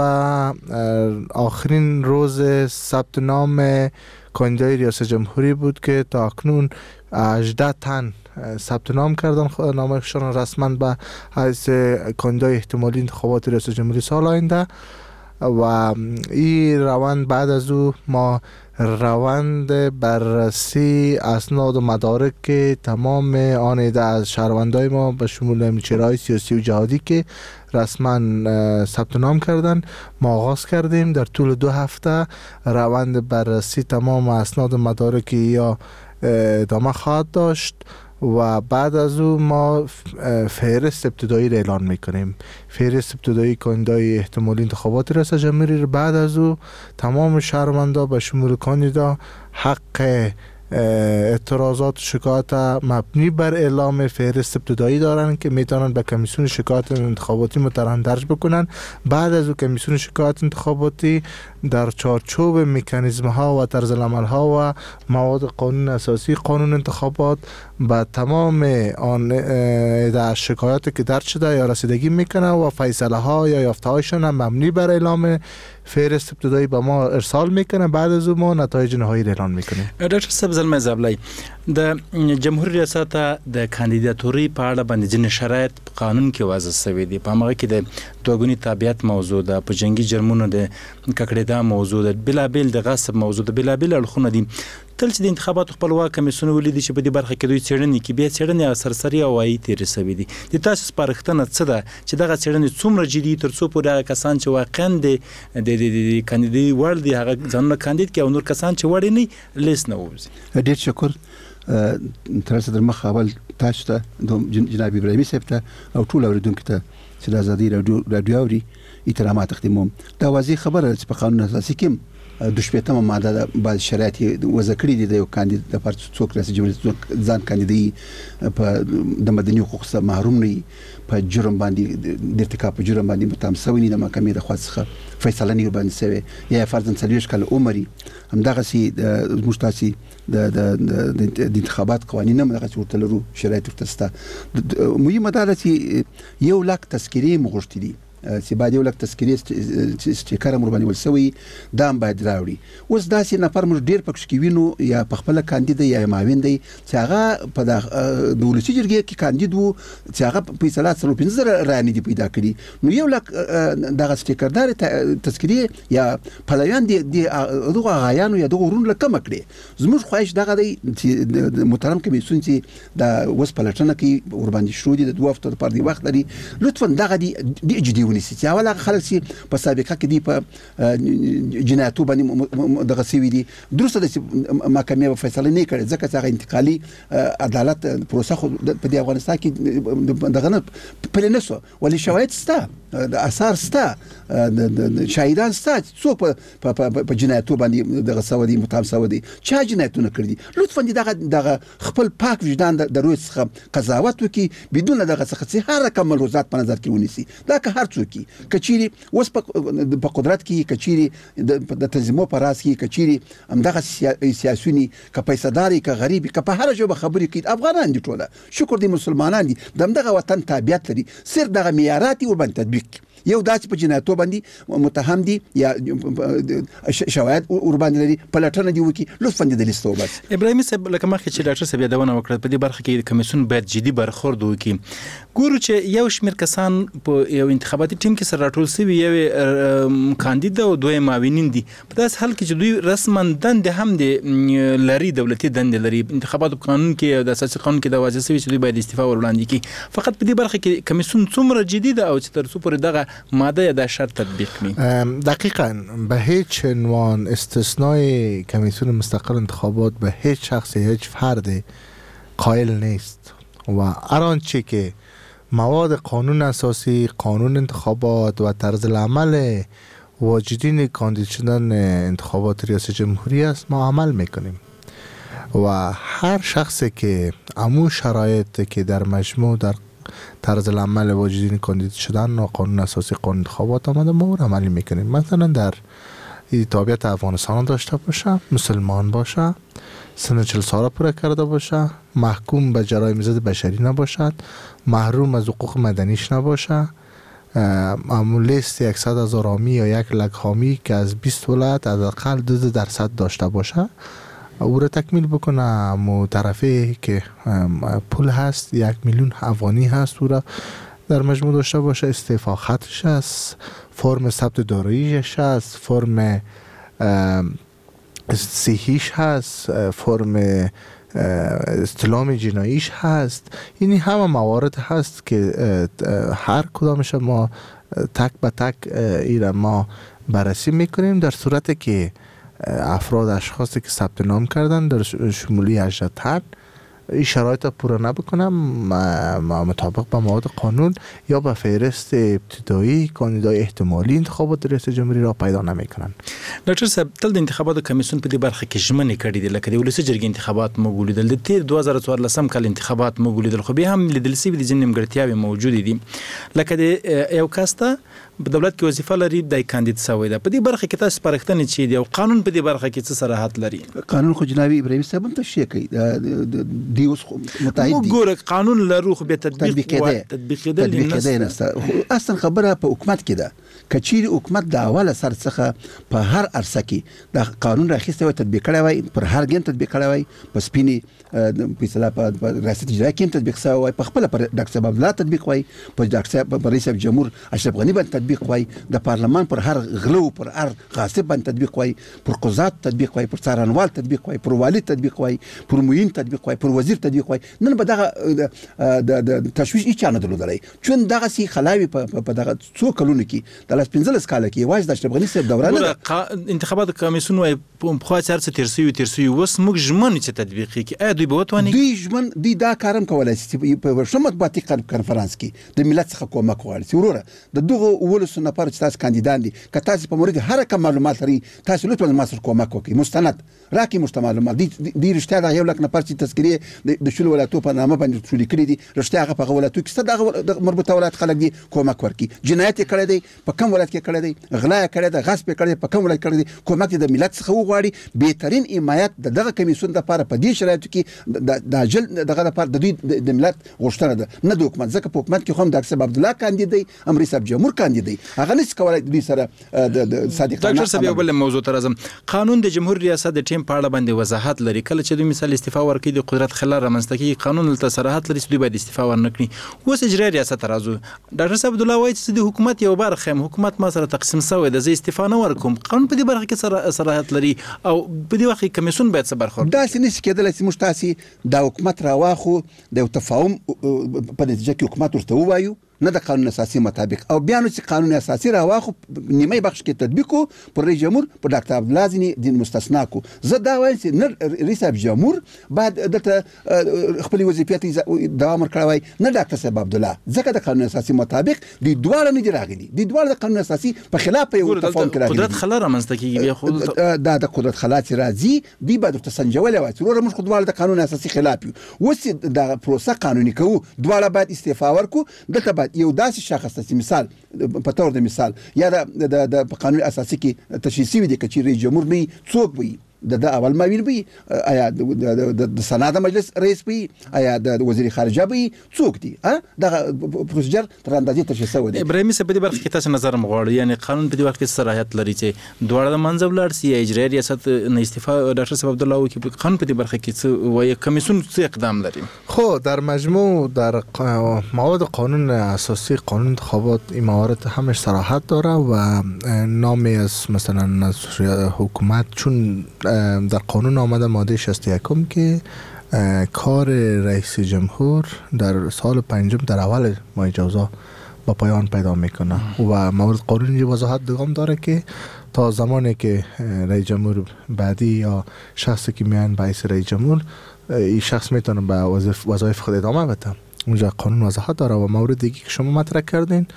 شنبه آخرین روز ثبت نام کاندیدای ریاست جمهوری بود که تا اکنون هجده تن ثبت نام کردن نامشان رسما به حیث کاندیدای احتمالی انتخابات ریاست جمهوری سال آینده و این روند بعد از او ما روند بررسی اسناد و مدارک که تمام آن عده از شهروندای ما به شمول چهره‌های سیاسی و جهادی که رسما ثبت نام کردن ما آغاز کردیم. در طول دو هفته روند بررسی تمام اسناد و مدارک یا ادامه خواهد داشت و بعد از او ما فهرست ابتدایی را اعلان میکنیم. فهرست ابتدایی کاندیدای احتمالی انتخابات ریاست جمهوری را بعد از او تمام شهروندان به شمول کاندیدا حق اعتراضات و شکایات مبنی بر اعلام فهرست ابتدایی دارن که میتونن به کمیسیون شکایات انتخاباتی متهم درج بکنن. بعد از او کمیسیون شکایات انتخاباتی در چارچوب مکانیزم ها و طرز العمل ها و مواد قانون اساسی قانون انتخابات با تمام آن در شکایاتی که درج شده یا رسیدگی میکنه و فیصله ها یا یافته هایشان مبنی بر اعلام فهرست ابتدایی به ما ارسال میکنه. بعد از او ما نتایج نهایی را اعلان میکنیم. ډاکټر صاحب زلمه زابلای د جمهوریت ریاست د کاندیداتوري په اړه باندې ځینې شرایط قانون کې واضح شوی دي. په هغه کې د دوګونی تابعیت موضوع ده، په جنگي جرمونو د ککړېدا موضوع ده، بلابل د غصب موضوع ده، بلابل اړخونه دي. تل چې د انتخاباتو خپلواک کمیسیون ولیدي چې په دې برخه کې دوی څېړنې کې بیا څېړنې سرسري او وایي تېرې شوي دي. د تاسو سپارښتنه څه ده چې دغه څېړنې څومره جدي تر څو پورې هغه کسان چې واقعا د د کاندیدي وړ دي هغه ځانونه کاندید کړي او نور کسان چې وړ نه لیست نه ووځي؟ ډېر شکر. تر څه در مخ اول تاسو ته جناب ابراهیمي صاحب ته او ټول اوریدونکو ته چې د ازادي رادیو اوري احترامات تقدیموم. دا واضح خبره چې په قانون اساسي کې د شپږمه ماده د بعض شرایط وضع کړي دي د یو کاندید د پر څوک رئیس جمهوریت ځان کاندیدي په د مدني حقوقو څخه محروم نه په جرم باندې د ارتکاب په جرم باندې متهم شوی نه د محکمې د خوا څخه فیصله نه باندې شوی یا فرضاً څلوېښت کاله عمر همدغسې زموږ تاسې د انتخابات قوانین هم دغسې ورته لرو شرایط ورته شته. مهمه دا ده چې یو لاک تذکیرې مو غوښتي دي چې باید یو لک تذکیرې سټیکر هم ورباندې ولسوي دا هم باید راوړي. اوس داسې نفر موږ ډېر پکې کې وینو یا په خپله کاندید دی یا معاون دی چې هغه په د ولسي جرګې کې کاندید و چې هغه فیصله څلور پنځه زره رایې نه دي پیدا کړي. نو یو لک دغه سټیکردارې تذکیرې یا پلویان دي دغو هغایانو یا دغو ورونو له کمه کړي. زموږ خواهش دغه دی چې محترم کمیسیون چې دا اوس پلټنه کوي ورباندې شروع دي د دوه هفتو لپاره دی وخت لري، لطفا دغه دی جدي ونیسي چې اول هغه خلک چې په سابقه کې دي په جنایتو باندې دغه سوي دي درسته ده چې محکمې به فیصله نه کړي ځکه چې هغه انتقالي عدالت پروسه خو په دې افغانستان کې دغه نه پلې نه سو ولې شواهد شته، د اثار شته، د شاهدان شته څوک په جنایتو باندې دغه سوي دي متهم سوي دي چا جنایتونه کړي دي. لطفا دغه دغه خپل پاک وجدان د روی څخه قضاوت وکړي بدون دغه څخه چې هر رقم ملحوظات په نظر کې ونیسي. دا که هر څوک کچيري اوس په قدرت کې کچيري د تنظیمو په راس کې کچيري همدغه سیاسيونی که پیساداري که غریبي که په هر ژبه خبرې کوي افغانان دي ټوله شکر دي مسلمانان دي دغه وطن تابعیت لري صرف دغه معیارات ورباندې تطبیق یو داسې په جنایتو باندې متهم دي یا شواهد ورباندې لري پلټنه دی وکي لطفا د لیست وبس. ابراهیمي صاحب لکه مخکې چې ډاکټر صاحب یادونه وکړه په دې برخه کې کمیسیون باید جدي برخورد وکړي. ګورو چې یو شمېر کسان په یو انتخاباتي ټیم کې سره راټول شوي یو کاندید او دوی معاونین دي په داسې حال کې چې دوی رسما دندې هم د لري دولتي دندې لري انتخاباتو قانون کې د اساسي قانون کې د واضح شوي چې دوی باید استعفا ور وړاندې کړي. فقط په دې برخه کې کمیسیون څومره جدي ده او چې تر څو پورې دغه ماده در شرط تطبیق می؟ دقیقاً به هیچ عنوان استثنای کمیسیون مستقل انتخابات به هیچ شخص هیچ فرد قائل نیست و هر آنچه که مواد قانون اساسی قانون انتخابات و طرز العمل واجدین کاندید شدن انتخابات ریاست جمهوری است ما عمل میکنیم و هر شخصی که عمو شرایط که در مجموع در طرز العمل واجدین کاندید شدن و قانون اساسی قانون انتخابات آمده ما عملی میکنیم. مثلا در تابعیت افغانستان داشته باشه، مسلمان باشه، سن چهل ساله پوره کرده باشه، محکوم به جرایم ضد بشری نباشد، محروم از حقوق مدنیش نباشه، معمول لیست صد هزار حامی یا یک لک حامی که از بیست ولایت حداقل دو درصد داشته باشه او را تکمیل بکنه. مو طرفی که پول هست یک میلیون افغانی هست او را در مجموع داشته باشه، استعفا خطش هست، فرم ثبت داراییش هست، فرم صحیش هست، فرم استلام جناییش هست. این همه موارد هست که هر کدامش ما تک به تک ایره ما بررسی میکنیم در صورت که افراد اشخاصی که ثبت نام کردن در شمولی هجده تن این شرایط پوره نبکنم مطابق با مواد قانون یا به فهرست ابتدایی کاندیدای احتمالی انتخابات ریاست جمهوری را پیدا نمیکنن. ډاکټر صاحب تل د انتخاباتو کمیسیون په دې برخه کې ژمنې کړې دي، لکه د ولسي جرګې انتخابات موږ ولیدل، د تیر دوه زره څوارلسم کال انتخابات موږ ولیدل، خو بیا هم لیدل شوي دي ځینې نیمګړتیاوې موجودې دي، لکه د یو کس ته په دولت کې وظیفه لري د کاندید شوی ده. په دې برخه کې تاسو سپارښتنې چی دي او قانون په دې برخه کې څه صراحت لري؟ قانون خو جناب ابراهیم صاحب هم تشریح کوي، دی اوس متحد دي ګوره قانون لرو خو به تطبیق کېده تطبیق کېده نه. اصلا خبره په حکومت کې ده، کچیر حکومت د اوله سر څخه په هر عرصه کې د قانون راخیسته او تطبیق کړی وای، پر هر ګام تطبیق کړی وای، په سپینی فیصله په ریاست اجرا کې تطبیق شوی وای، په خپل پر ډاکټر صاحب عبدالله تطبیق وای، په ډاکټر صاحب رئیس جمهور اشرف غنی باندې تطبیق وای، د پارلمان پر هر غلو پر هر غاصب باندې تطبیق وای، پر قضات تطبیق وای، پر څارنوال تطبیق وای، پر والی تطبیق وای، پر معین تطبیق وای، پر وزیر تطبیق وای. نن به دغه د تشویش هیڅ نه درلودلی، چون دغه سي خلاوي په دغه څو کلونو کې د لاس پنځلس کال کې واځ د اشرف غنی صاحب دوره نه انتخابات کمیسیون وای په خو چار څه ترسي ترسي وس موږ ژمن چې تطبیق کې اې دوی به وتواني دوی ژمن دوی دا کارم کولای شي په شمت باندې کنفرانس کې د ملت څخه کومک غواړي چې وروره د دغه ولس نفر چې تاسو کاندیدان دي که تاسو په مورد هر کوم معلومات لري تاسو لطفا ما سره کومک وکړئ، مستند راکې مشته معلومات دي دي رښتیا د یو لک نفر چې تذکری د شول ولایتو په نامه باندې شول کړی دي، رښتیا هغه په ولایتو کې څه د مربوطه ولایت خلک دي کومک ورکړي، جنایت کړی دی په کوم ولایت کې کړی دی، غلا کړی دی، غصب کړی دی په کوم ولایت کړی دی، کومک د ملت څخه وغواړي. بهترین حمایت د دغه کمیسیون لپاره په دې شرایطو کې د جل دغه لپاره د دوی د ملت غوښتنه ده، نه د حکومت، ځکه په حکومت کې هم ډاکټر صاحب عبدالله کاندید دی، هم رئیس جمهور کاندید دی، هغه نشي کولای دوی سره د صادقانه. ډاکټر صاحب یو بل موضوع ته راځم، قانون د جمهور ریاست د ټیم په اړه باندې وضاحت لري، کله چې دوی مثال استعفا ورکړي د قدرت خلل رامنځته کوي، قانون له صراحت لري چې دوی باید استعفا ورنکړي. اوس اجرا ریاست راځو، ډاکټر صاحب عبدالله وایي چې د حکومت یو برخه هم حکومت ما سره تقسیم شوی د زی استعفا نه ورکوم، قانون په دې برخه کې صراحت لري او په دې وخت کې کمیسیون باید څه برخورد داسې نشي کېدلی چې موږ تاسې د حکومت راواخو د یو تفاهم په نتیجه کې حکومت ورته ووایو نه د قانون اساسي مطابق او بیا نو چې قانون اساسي راواخو نیمه بخش کې تطبیق کو پر رئیس جمهور پر ډاکټر عبدالله ځینې دین مستثنا کو. زه دا وایم چې نه رئیس جمهور باید دلته خپل وظیفې ته دوام ورکړی وای نه ډاکټر صاحب عبدالله، ځکه د قانون اساسي مطابق دوی دواړه نه دي راغلي، دوی دواړه د قانون اساسي په خلاف یو تفاهم کې راغلي. قدرت خلا رامنځته کیږي بیا خو دا د قدرت خلا چې راځي دوی باید ورته سنجولې وای چې وروره موږ خو دواړه د قانون اساسي خلاف یو، اوس د پروسه قانوني کوو، دواړه باید استعفا ورکو، دلته باید یو داسې شخص ته مثال په تور د مثال یا د د قانون اساسي کې تشریح شوی دی چې رئیس جمهور نه څوک وي د د اول معاون وي، آیا د سنا مجلس رئیس وي، آیا د وزیر خارجه وي، څوک دي دغه پروسیجر تر اندازې تشریح شوی دی. ابراهیم صاحب په دې برخه کې تاسو نظر مغواړئ، یعنی قانون په دې وخت کې صلاحیت لري چې دواړه د منځ ولاړ شي، اجرایي ریاست نه استعفا ډاکټر صاحب عبدالله وکي په قانون په دې برخه کې څه وایي، کمیسیون څه اقدام لري؟ خو در مجموع در مواد قانون اساسی قانون انتخابات این موارد همش صراحت داره و نامی از مثلا حکومت چون در قانون آمده ماده شصت و یک که کار رئیس جمهور در سال پنجم در اول ماه جوزا با پایان پیدا میکنه و مورد قانونی وضاحت دیگه داره که تا زمانی که رئیس جمهور بعدی یا شخصی که میان باعث رئیس جمهور این شخص میتونه به وظایف خود ادامه بده. اونجا قانون وضاحت داره و مورد دیگه که شما مطرح کردین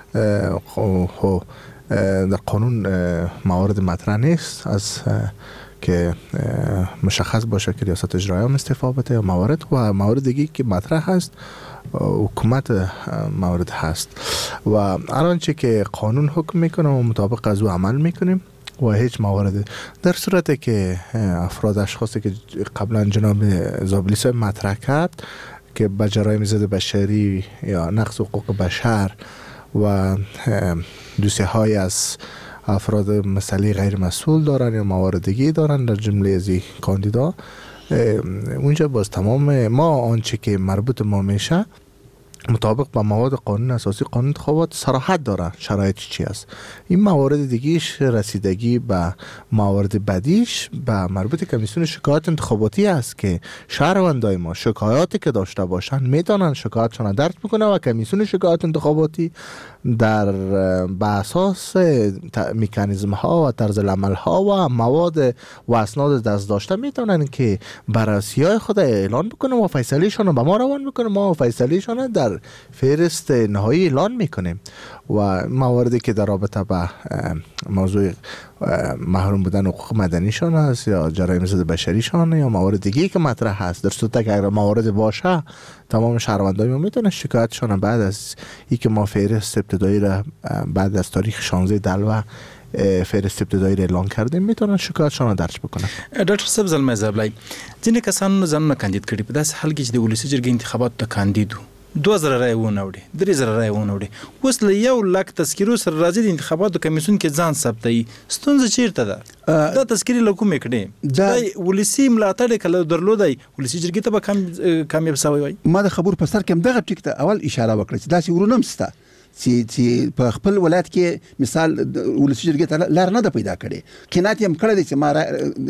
خو در قانون موارد مطرح نیست از که مشخص باشه که ریاست اجرایی هم استعفا بده یا موارد و موارد دیگه که مطرح هست حکومت موارد هست و الان چه که قانون حکم میکنه و مطابق از او عمل میکنیم و هیچ موارد در صورتی که افراد اشخاصی که قبلا جناب زابلی صاحب مطرح کرد که به جرایم ضد بشری یا نقض حقوق بشر و دوسیه های از افراد مسئله غیر مسئول دارن یا مواردگی دارن در جمله از کاندیدا، اونجا باز تمام ما آنچه که مربوط ما میشه مطابق با مواد قانون اساسی قانون انتخابات صراحت داره شرایط چی است. این موارد دیگیش رسیدگی به موارد بعدیش به مربوط کمیسیون شکایات انتخاباتی است که شهروندای ما شکایاتی که داشته باشن میتونن شکایتشون درج بکنه و کمیسیون شکایات انتخاباتی در به اساس مکانیزم ها و طرز العمل ها و مواد و اسناد دست داشته میتونن که بررسی خود اعلان بکنه و فیصلهشون به ما روان بکنه. ما فیصلهشون در فهرست نهایی اعلان میکنیم و مواردی که در رابطه با موضوع محروم بودن حقوق مدنیشان است یا جرایم ضد بشریشان یا موارد دیگه که مطرح هست، در صورت که اگر موارد باشه تمام شهروندای ما میتونن شکایتشون بعد از اینکه ما فهرست ابتدایی را بعد از تاریخ شانزده دلو فهرست ابتدایی را اعلان کردیم میتونن شکایتشون درج بکنن. ډاکټر صاحب زلمه زبلای ځینې کسانو ځانونه کاندید کړي په داسې حال کې چې د ولسي جرګې انتخابات ته کاندید دوه زره رای ونه وړي درې زره رای ونه وړي اوس له یو لک تذکیرو سره راځي د انتخاباتو کمیسیون کې ځان ثبتوي. ستونزه چیرته ده؟ دا تذکیرې له کومې کړې دا ولسي ملاتړ کله درلودی ولسي جرګې ته به کامیاب شوی وای. ما د خبرو په سر کې هم دغه ټیک ته اول اشاره وکړه چې داسې ورونه هم شته چې چې په خپل ولایت کې مثال ولسي جرګې ته لار نه ده پیدا کړې قناعت هم کړی چې ما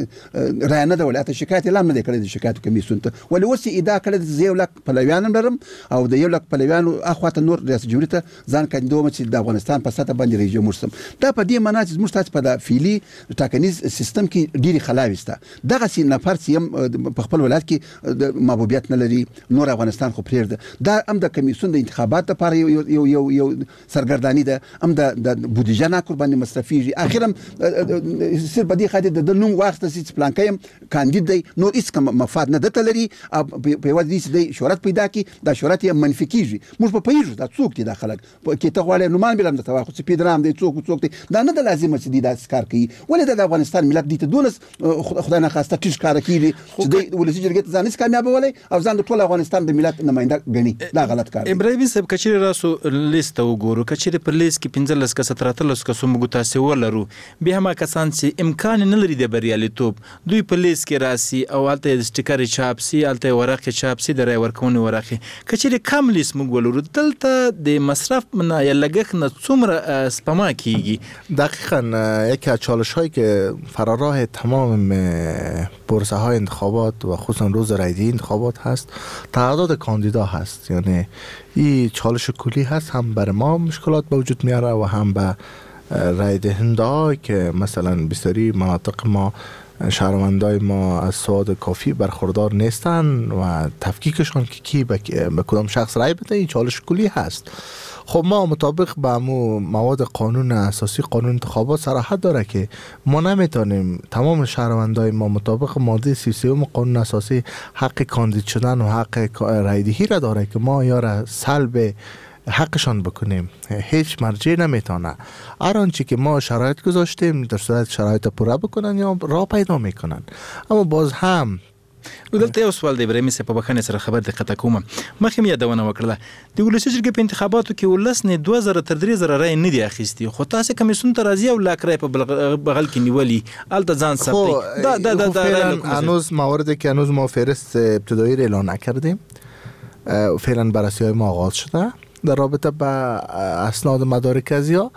رای نه ده ولایت شکایت اعلان نه دی کړی د شکایت کمیسیون ته ولې اوس ادعا کړې چې یو لک پلویان هم لرم او د یو لک پلویانو اخواته نور ریاست جمهوریت ته ځان کاندیدوم چې د افغانستان په سطح باندې رئیس جمهور سم. دا په دې معنا چې زموږ تاسو په د فعلي ټاکنیز سیستم کې ډېری خلاوي شته. دغه سي نفر چې هم په خپل ولایت کې د محبوبیت نه لري نور افغانستان خو پرېږده. دا هم د کمیسیون د انتخابات لپاره یو یو یو یو سرګردانی ده هم د بودیجه نه قرباني مصرفيږي. اخر هم سر بدی خاطر د نوم واخته چې پلانکایم کاندید دی نور هیڅ کوم مفاد نه دته لري په وادي چې دی شهرت پیدا کی دا شهرت یې منفي کیږي. موږ په پیژو دا څوک دي داخله کې ته غواړې نو مان بلم د تواخو چې پیدرام دی څوک څوک دی دا نه د لازمه چې دی دا کار کوي ولې د افغانستان ملت دي ته دولس خدای نه خواسته ټیش کار کوي چې دی ولسی جرګې ځان هیڅ کامیاب ولې او ځان د ټول افغانستان د ملت نماینده غني. دا غلط کار دی. ابراهیم صاحب کچری راسو لیست وګورو کچری په لیست کې پنځلس کس تراتلس کس موږ تاسو ولرو به هم کسان چې امکان نه لري د بریالیتوب دوی په لیست کې راسي او الته د سټیکر چاپسي الته ورقه چاپسي د رای ورکونه ورقه کچری کم لیست موږ ولرو دلته د مصرف من یا لګښت نه څومره سپما کیږي. دقیقاً یکی از چالش هایی که فراراه تمام پروسه های انتخابات و خصوصا روز رایگیری انتخابات هست تعداد کاندیدا هست. یعنی این چالش کلی هست هم بر ما مشکلات به وجود میاره و هم به رای دهنده های که مثلا بسیاری مناطق ما شهروندای ما از سواد کافی برخوردار نیستن و تفکیکشان که کی به کدام شخص رای بده این چالش کلی هست. خب ما مطابق با مو مواد قانون اساسی قانون انتخابات صراحت داره که ما نمیتونیم تمام شهروندای ما مطابق ماده سی و سه قانون اساسی حق کاندید شدن و حق رای دهی را داره که ما یا را سلب حقشان بکنیم. هیچ مرجع نمیتونه. هر آنچه که ما شرایط گذاشتیم در صورت شرایط پوره بکنن یا راه پیدا میکنن. اما باز هم دلته یو سوال دی ابراهیم صاحب په بخښنې سره خبر دقت کوم مخکې مې یادونه وکړه د ولسي جرګې په انتخاباتو کې ولس نه دوه زره تر درې زره رای نه دی اخیستي خو تاسو کمیسیون ته راځي او لاک رای په بغل کې نیولي الته ځان ثبت دا دا دا هنوز مواردی که هنوز ما فهرست ابتدایی را اعلان نکردیم فعلا بررسی های ما آغاز شده در رابطه با اسناد مدارک ازیا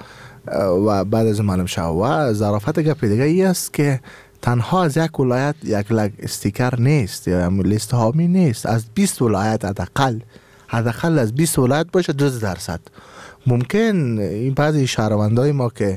و بعد از معلوم شد و ظرافت گپ دیگه ای است که تنها از یک ولایت یک لگ استیکر نیست یا لیست حامی نیست. از بیست ولایت حداقل حداقل از بیست ولایت باشه دو درصد. ممکن این بعضی شهروندای ما که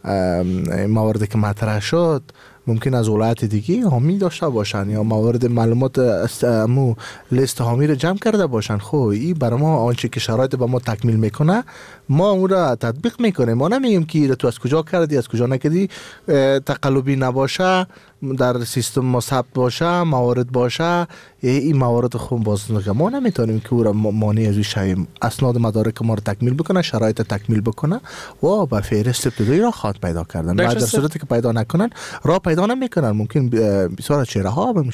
مواردی که مطرح شد ممکن از ولایت دیگه حامی داشته باشن یا موارد معلومات امو لیست حامی رو جمع کرده باشن. خب این برای ما آنچه که شرایط به ما تکمیل میکنه ما اون را تطبیق میکنیم. ما نمیگیم که تو از کجا کردی از کجا نکردی تقلبی نباشه در سیستم ما ثبت باشه موارد باشه این موارد خوب باز نگه ما نمیتونیم که او را مانع از شویم. اسناد مدارک ما رو تکمیل بکنه شرایط تکمیل بکنه و به فهرست ابتدایی را خواهد پیدا کردن. بعد در صورتی که پیدا نکنن راه پیدا نمیکنن ممکن بسیار چهره ها به مشکل.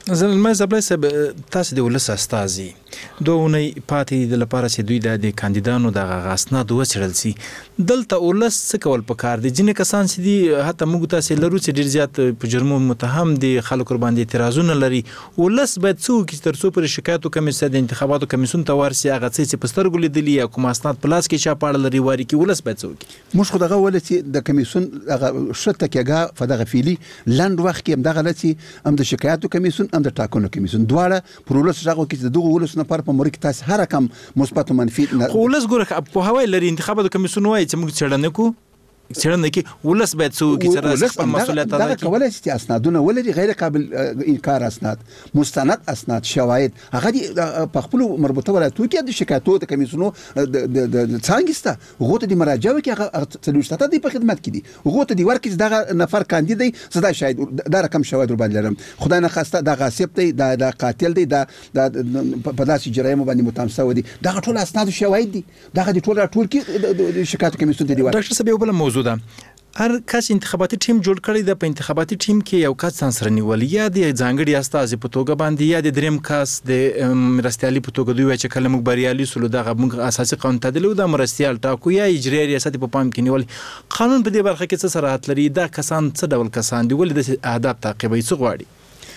زلمه زبلای صاحب تاسو د ولس استازي دوه نه پاتې د لپاره چې دوی د کاندیدانو د غاسناد وسړل سي دلته ولس څه کول پکار دي ځینې کسان چې دي حتی موږ تاسو لرو چې ډیر زیات په جرمو متهم دي خلکو باندې اعتراضونه لري ولس باید څو کې تر څو پر شکایتو کمیسیون د انتخاباتو کمیسیون ته ورسي هغه څه په سترګو لیدلی یا کوم اسناد پلاس کې چا پاړه لري واري کې ولس باید څو کې موږ خو دغه ولسی د کمیسیون هغه شته کېګه فدغه فعلی لاند وخت کې دغه لسی هم د شکایتو کمیسیون هم د ټاکنو کمیسیون دواړه پر ولس راغو کې دغه ولس نه پر په موري کې تاسو هر کم مثبت او منفي خو ولس ګوره په هوای لري انتخاباتو کمیسیون وایي چې موږ څېړنه کوو څېړنه کې ولس باید څو کې سره خپل مسؤلیت ادا کړي. دا کولای شي اسنادونه ولري غیر قابل انکار اسناد مستند اسناد شواهد هغه دي په خپل مربوطه ولایتونو کې د شکایتو د کمیسیونو د څنګهسته غوته د مراجعه کې هغه څلوشته دي په خدمت کې دي غوته دی ورکې دغه نفر کاندید زدا شاید دا رقم شواهد ور باندې لرم خدای نه خواسته د غاصب دی د قاتل دی د په داسې جرایم باندې متهمسه ودی دا ټول اسناد شواهد دي دا د ټول ټول کې شکایتو کمیسیون دی ورکې. ډاکټر صاحب یو بل موضوع ده هر کس انتخاباتي ټیم جوړ کړی د په انتخاباتي ټیم کې یو کس سره نیول یا د ځانګړي استازي په توګه باندې یا د دریم کس د مرستيالي په توګه دوی چې کله موږ بریالي سولو دغه موږ اساسي قانون تعدیل د مرستيال ټاکو یا اجرایي ریاست په پام کې نیول قانون په دې برخه کې څه سره اتلري دا کسان څه ډول کسان دی ولې د اهداف تعقیبي څه غواړي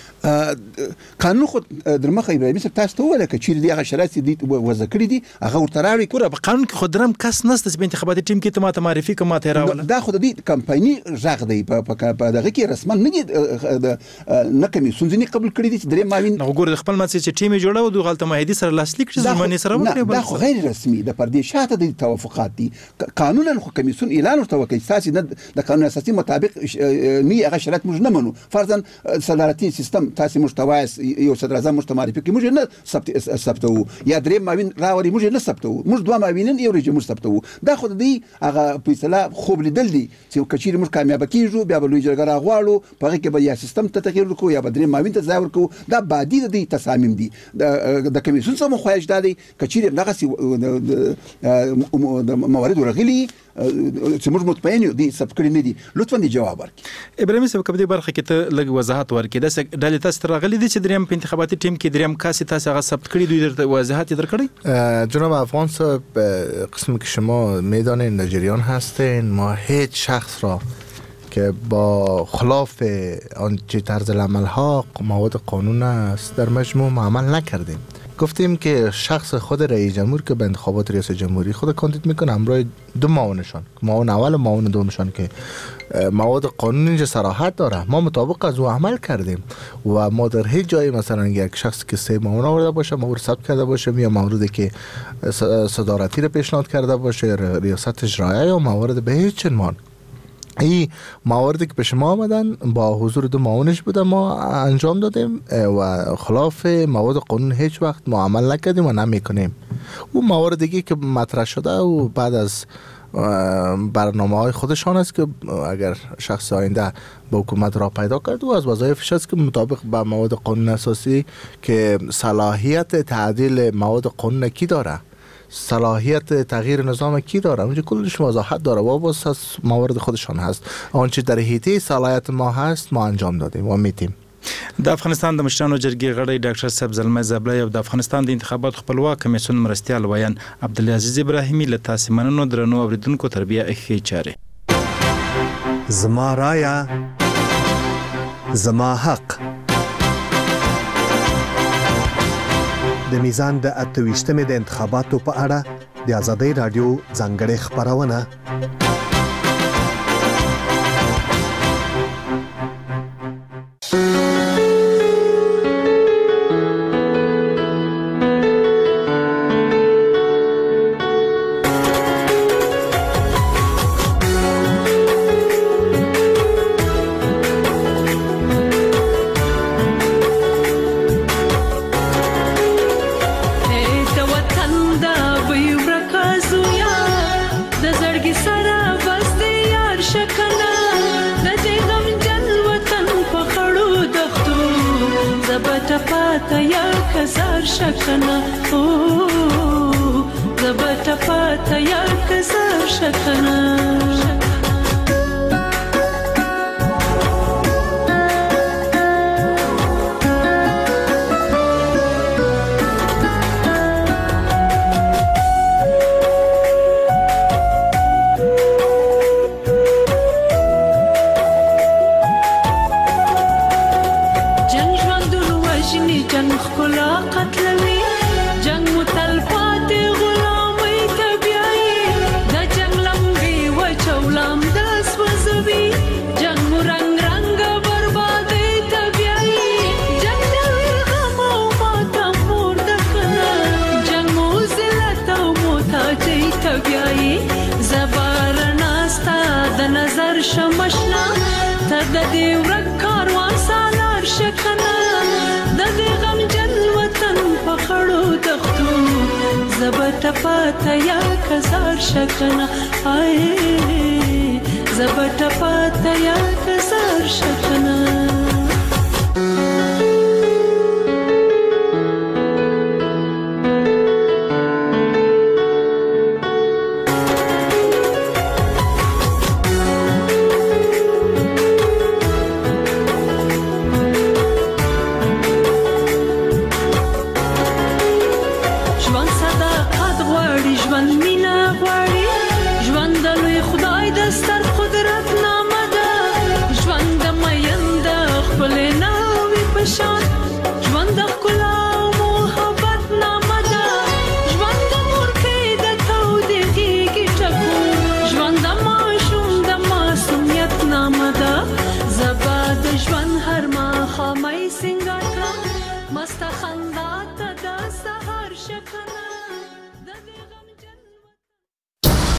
قانون خو در مخه ابراهیمي صاحب تاسو ته وله کچیر دی هغه شرایط دي وضع کړی دي هغه ورتراوي کوره په قانون کې خو درم کس نسته چې په انتخاباتي ټیم کې ته معرفي کوم ته راول دا خو د دې کمپایني ژغ دی په دغه کې رسما نه دي نه کمیسیون ځنی قبول کړی دي چې درې ماوین نو ګوره خپل مڅ چې ټیم جوړاو د غلطه معاهده سره لاسلیک شي زمانه سره وکړي دا خو غیر رسمي د پردې شاته د توافقات دي قانونا خو کمیسیون اعلان ورته وکړي اساسي د قانون اساسي مطابق نه هغه شرایط موږ نه منو فرضاً صدارتي سیستم تاسو مشتوى یو صدر اعظم مشتماري کې موږ نه ثبت ثبتو یا درې ماوین راوري موږ نه ثبتو موږ دوه ماوینن یو رجم ثبتو دا خو دې هغه فیصله خوب لیدل دي چې کچیر موږ کامیاب کیږو بیا به لوی جرګه راغواړو په هغه کې به یا سیستم ته تغیر وکړو یا به درې ماوین ته ځای ورکړو دا بادي دي تصامیم دي د کمیسیون سره خواهش دادي کچیر دغه موارد ورغلي چې موږ مطمئن یو دي ثبت کړی نه دي لطفا دي جواب ورکړي. ابراهیمي صاحب کبدي برخه کې ته لږ وضاحت ورکړي د ډلې تاسو راغلي دي چې دریم په انتخاباتي ټیم کې دریم کاسي تاسو هغه ثبت کړی دوی درته وضاحت درکړي. جناب افغان صاحب قسمی که شما میدانین در جریان هستین ما هیچ شخص را که با خلاف آنچه طرز العمل ها مواد قانون است در مجموع عمل نکردیم. گفتیم که شخص خود رئیس جمهور که به انتخابات ریاست جمهوری خود کاندید میکنه همراه دو معاونشان معاون اول و معاون دومشان که مواد قانون اینجا صراحت داره ما مطابق از او عمل کردیم و ما در هیچ جایی مثلا یک شخص که سه معاون آورده باشه مورد ثبت کرده باشه یا موردی که صدارتی رو پیشنهاد کرده باشه ریاست اجرایی یا موارد به هیچ عنوان این مواردی که به شما آمدن با حضور دو معاونش بوده ما انجام دادیم و خلاف مواد قانون هیچ وقت ما عمل نکردیم و نمیکنیم. اون موارد دیگه که مطرح شده و بعد از برنامه های خودشان است که اگر شخص آینده با حکومت را پیدا کرد و از وظایفش است که مطابق با مواد قانون اساسی که صلاحیت تعدیل مواد قانون کی داره صلاحیت تغییر نظام کی داره اونجا کلش وضاحت داره و واسه موارد خودشان هست آنچه در حیطه صلاحیت ما هست ما انجام دادیم و میتیم. د افغانستان د مشرانو جرګې غړی ډاکټر صاحب زلمه زبلای او د افغانستان د انتخابات خپلواک کمیسیون مرستيال ویان عبدالعزیز ابراهیمی له تاسو مننو درنو اوریدونکو تربیه اخی چاره زما رایا زما حق د میزان د اتويشتمه د انتخاباتو په اړه د آزادۍ رادیو ځانګړې خبرونه شکنه او زبټه پاته یا کزار شکنه دې ورک کاروان سالار شکنه د دې غمجن وطن په خړو دښتو زبټ پاته یا کزار شکنه آی زبټ پاته یا کزار شکنه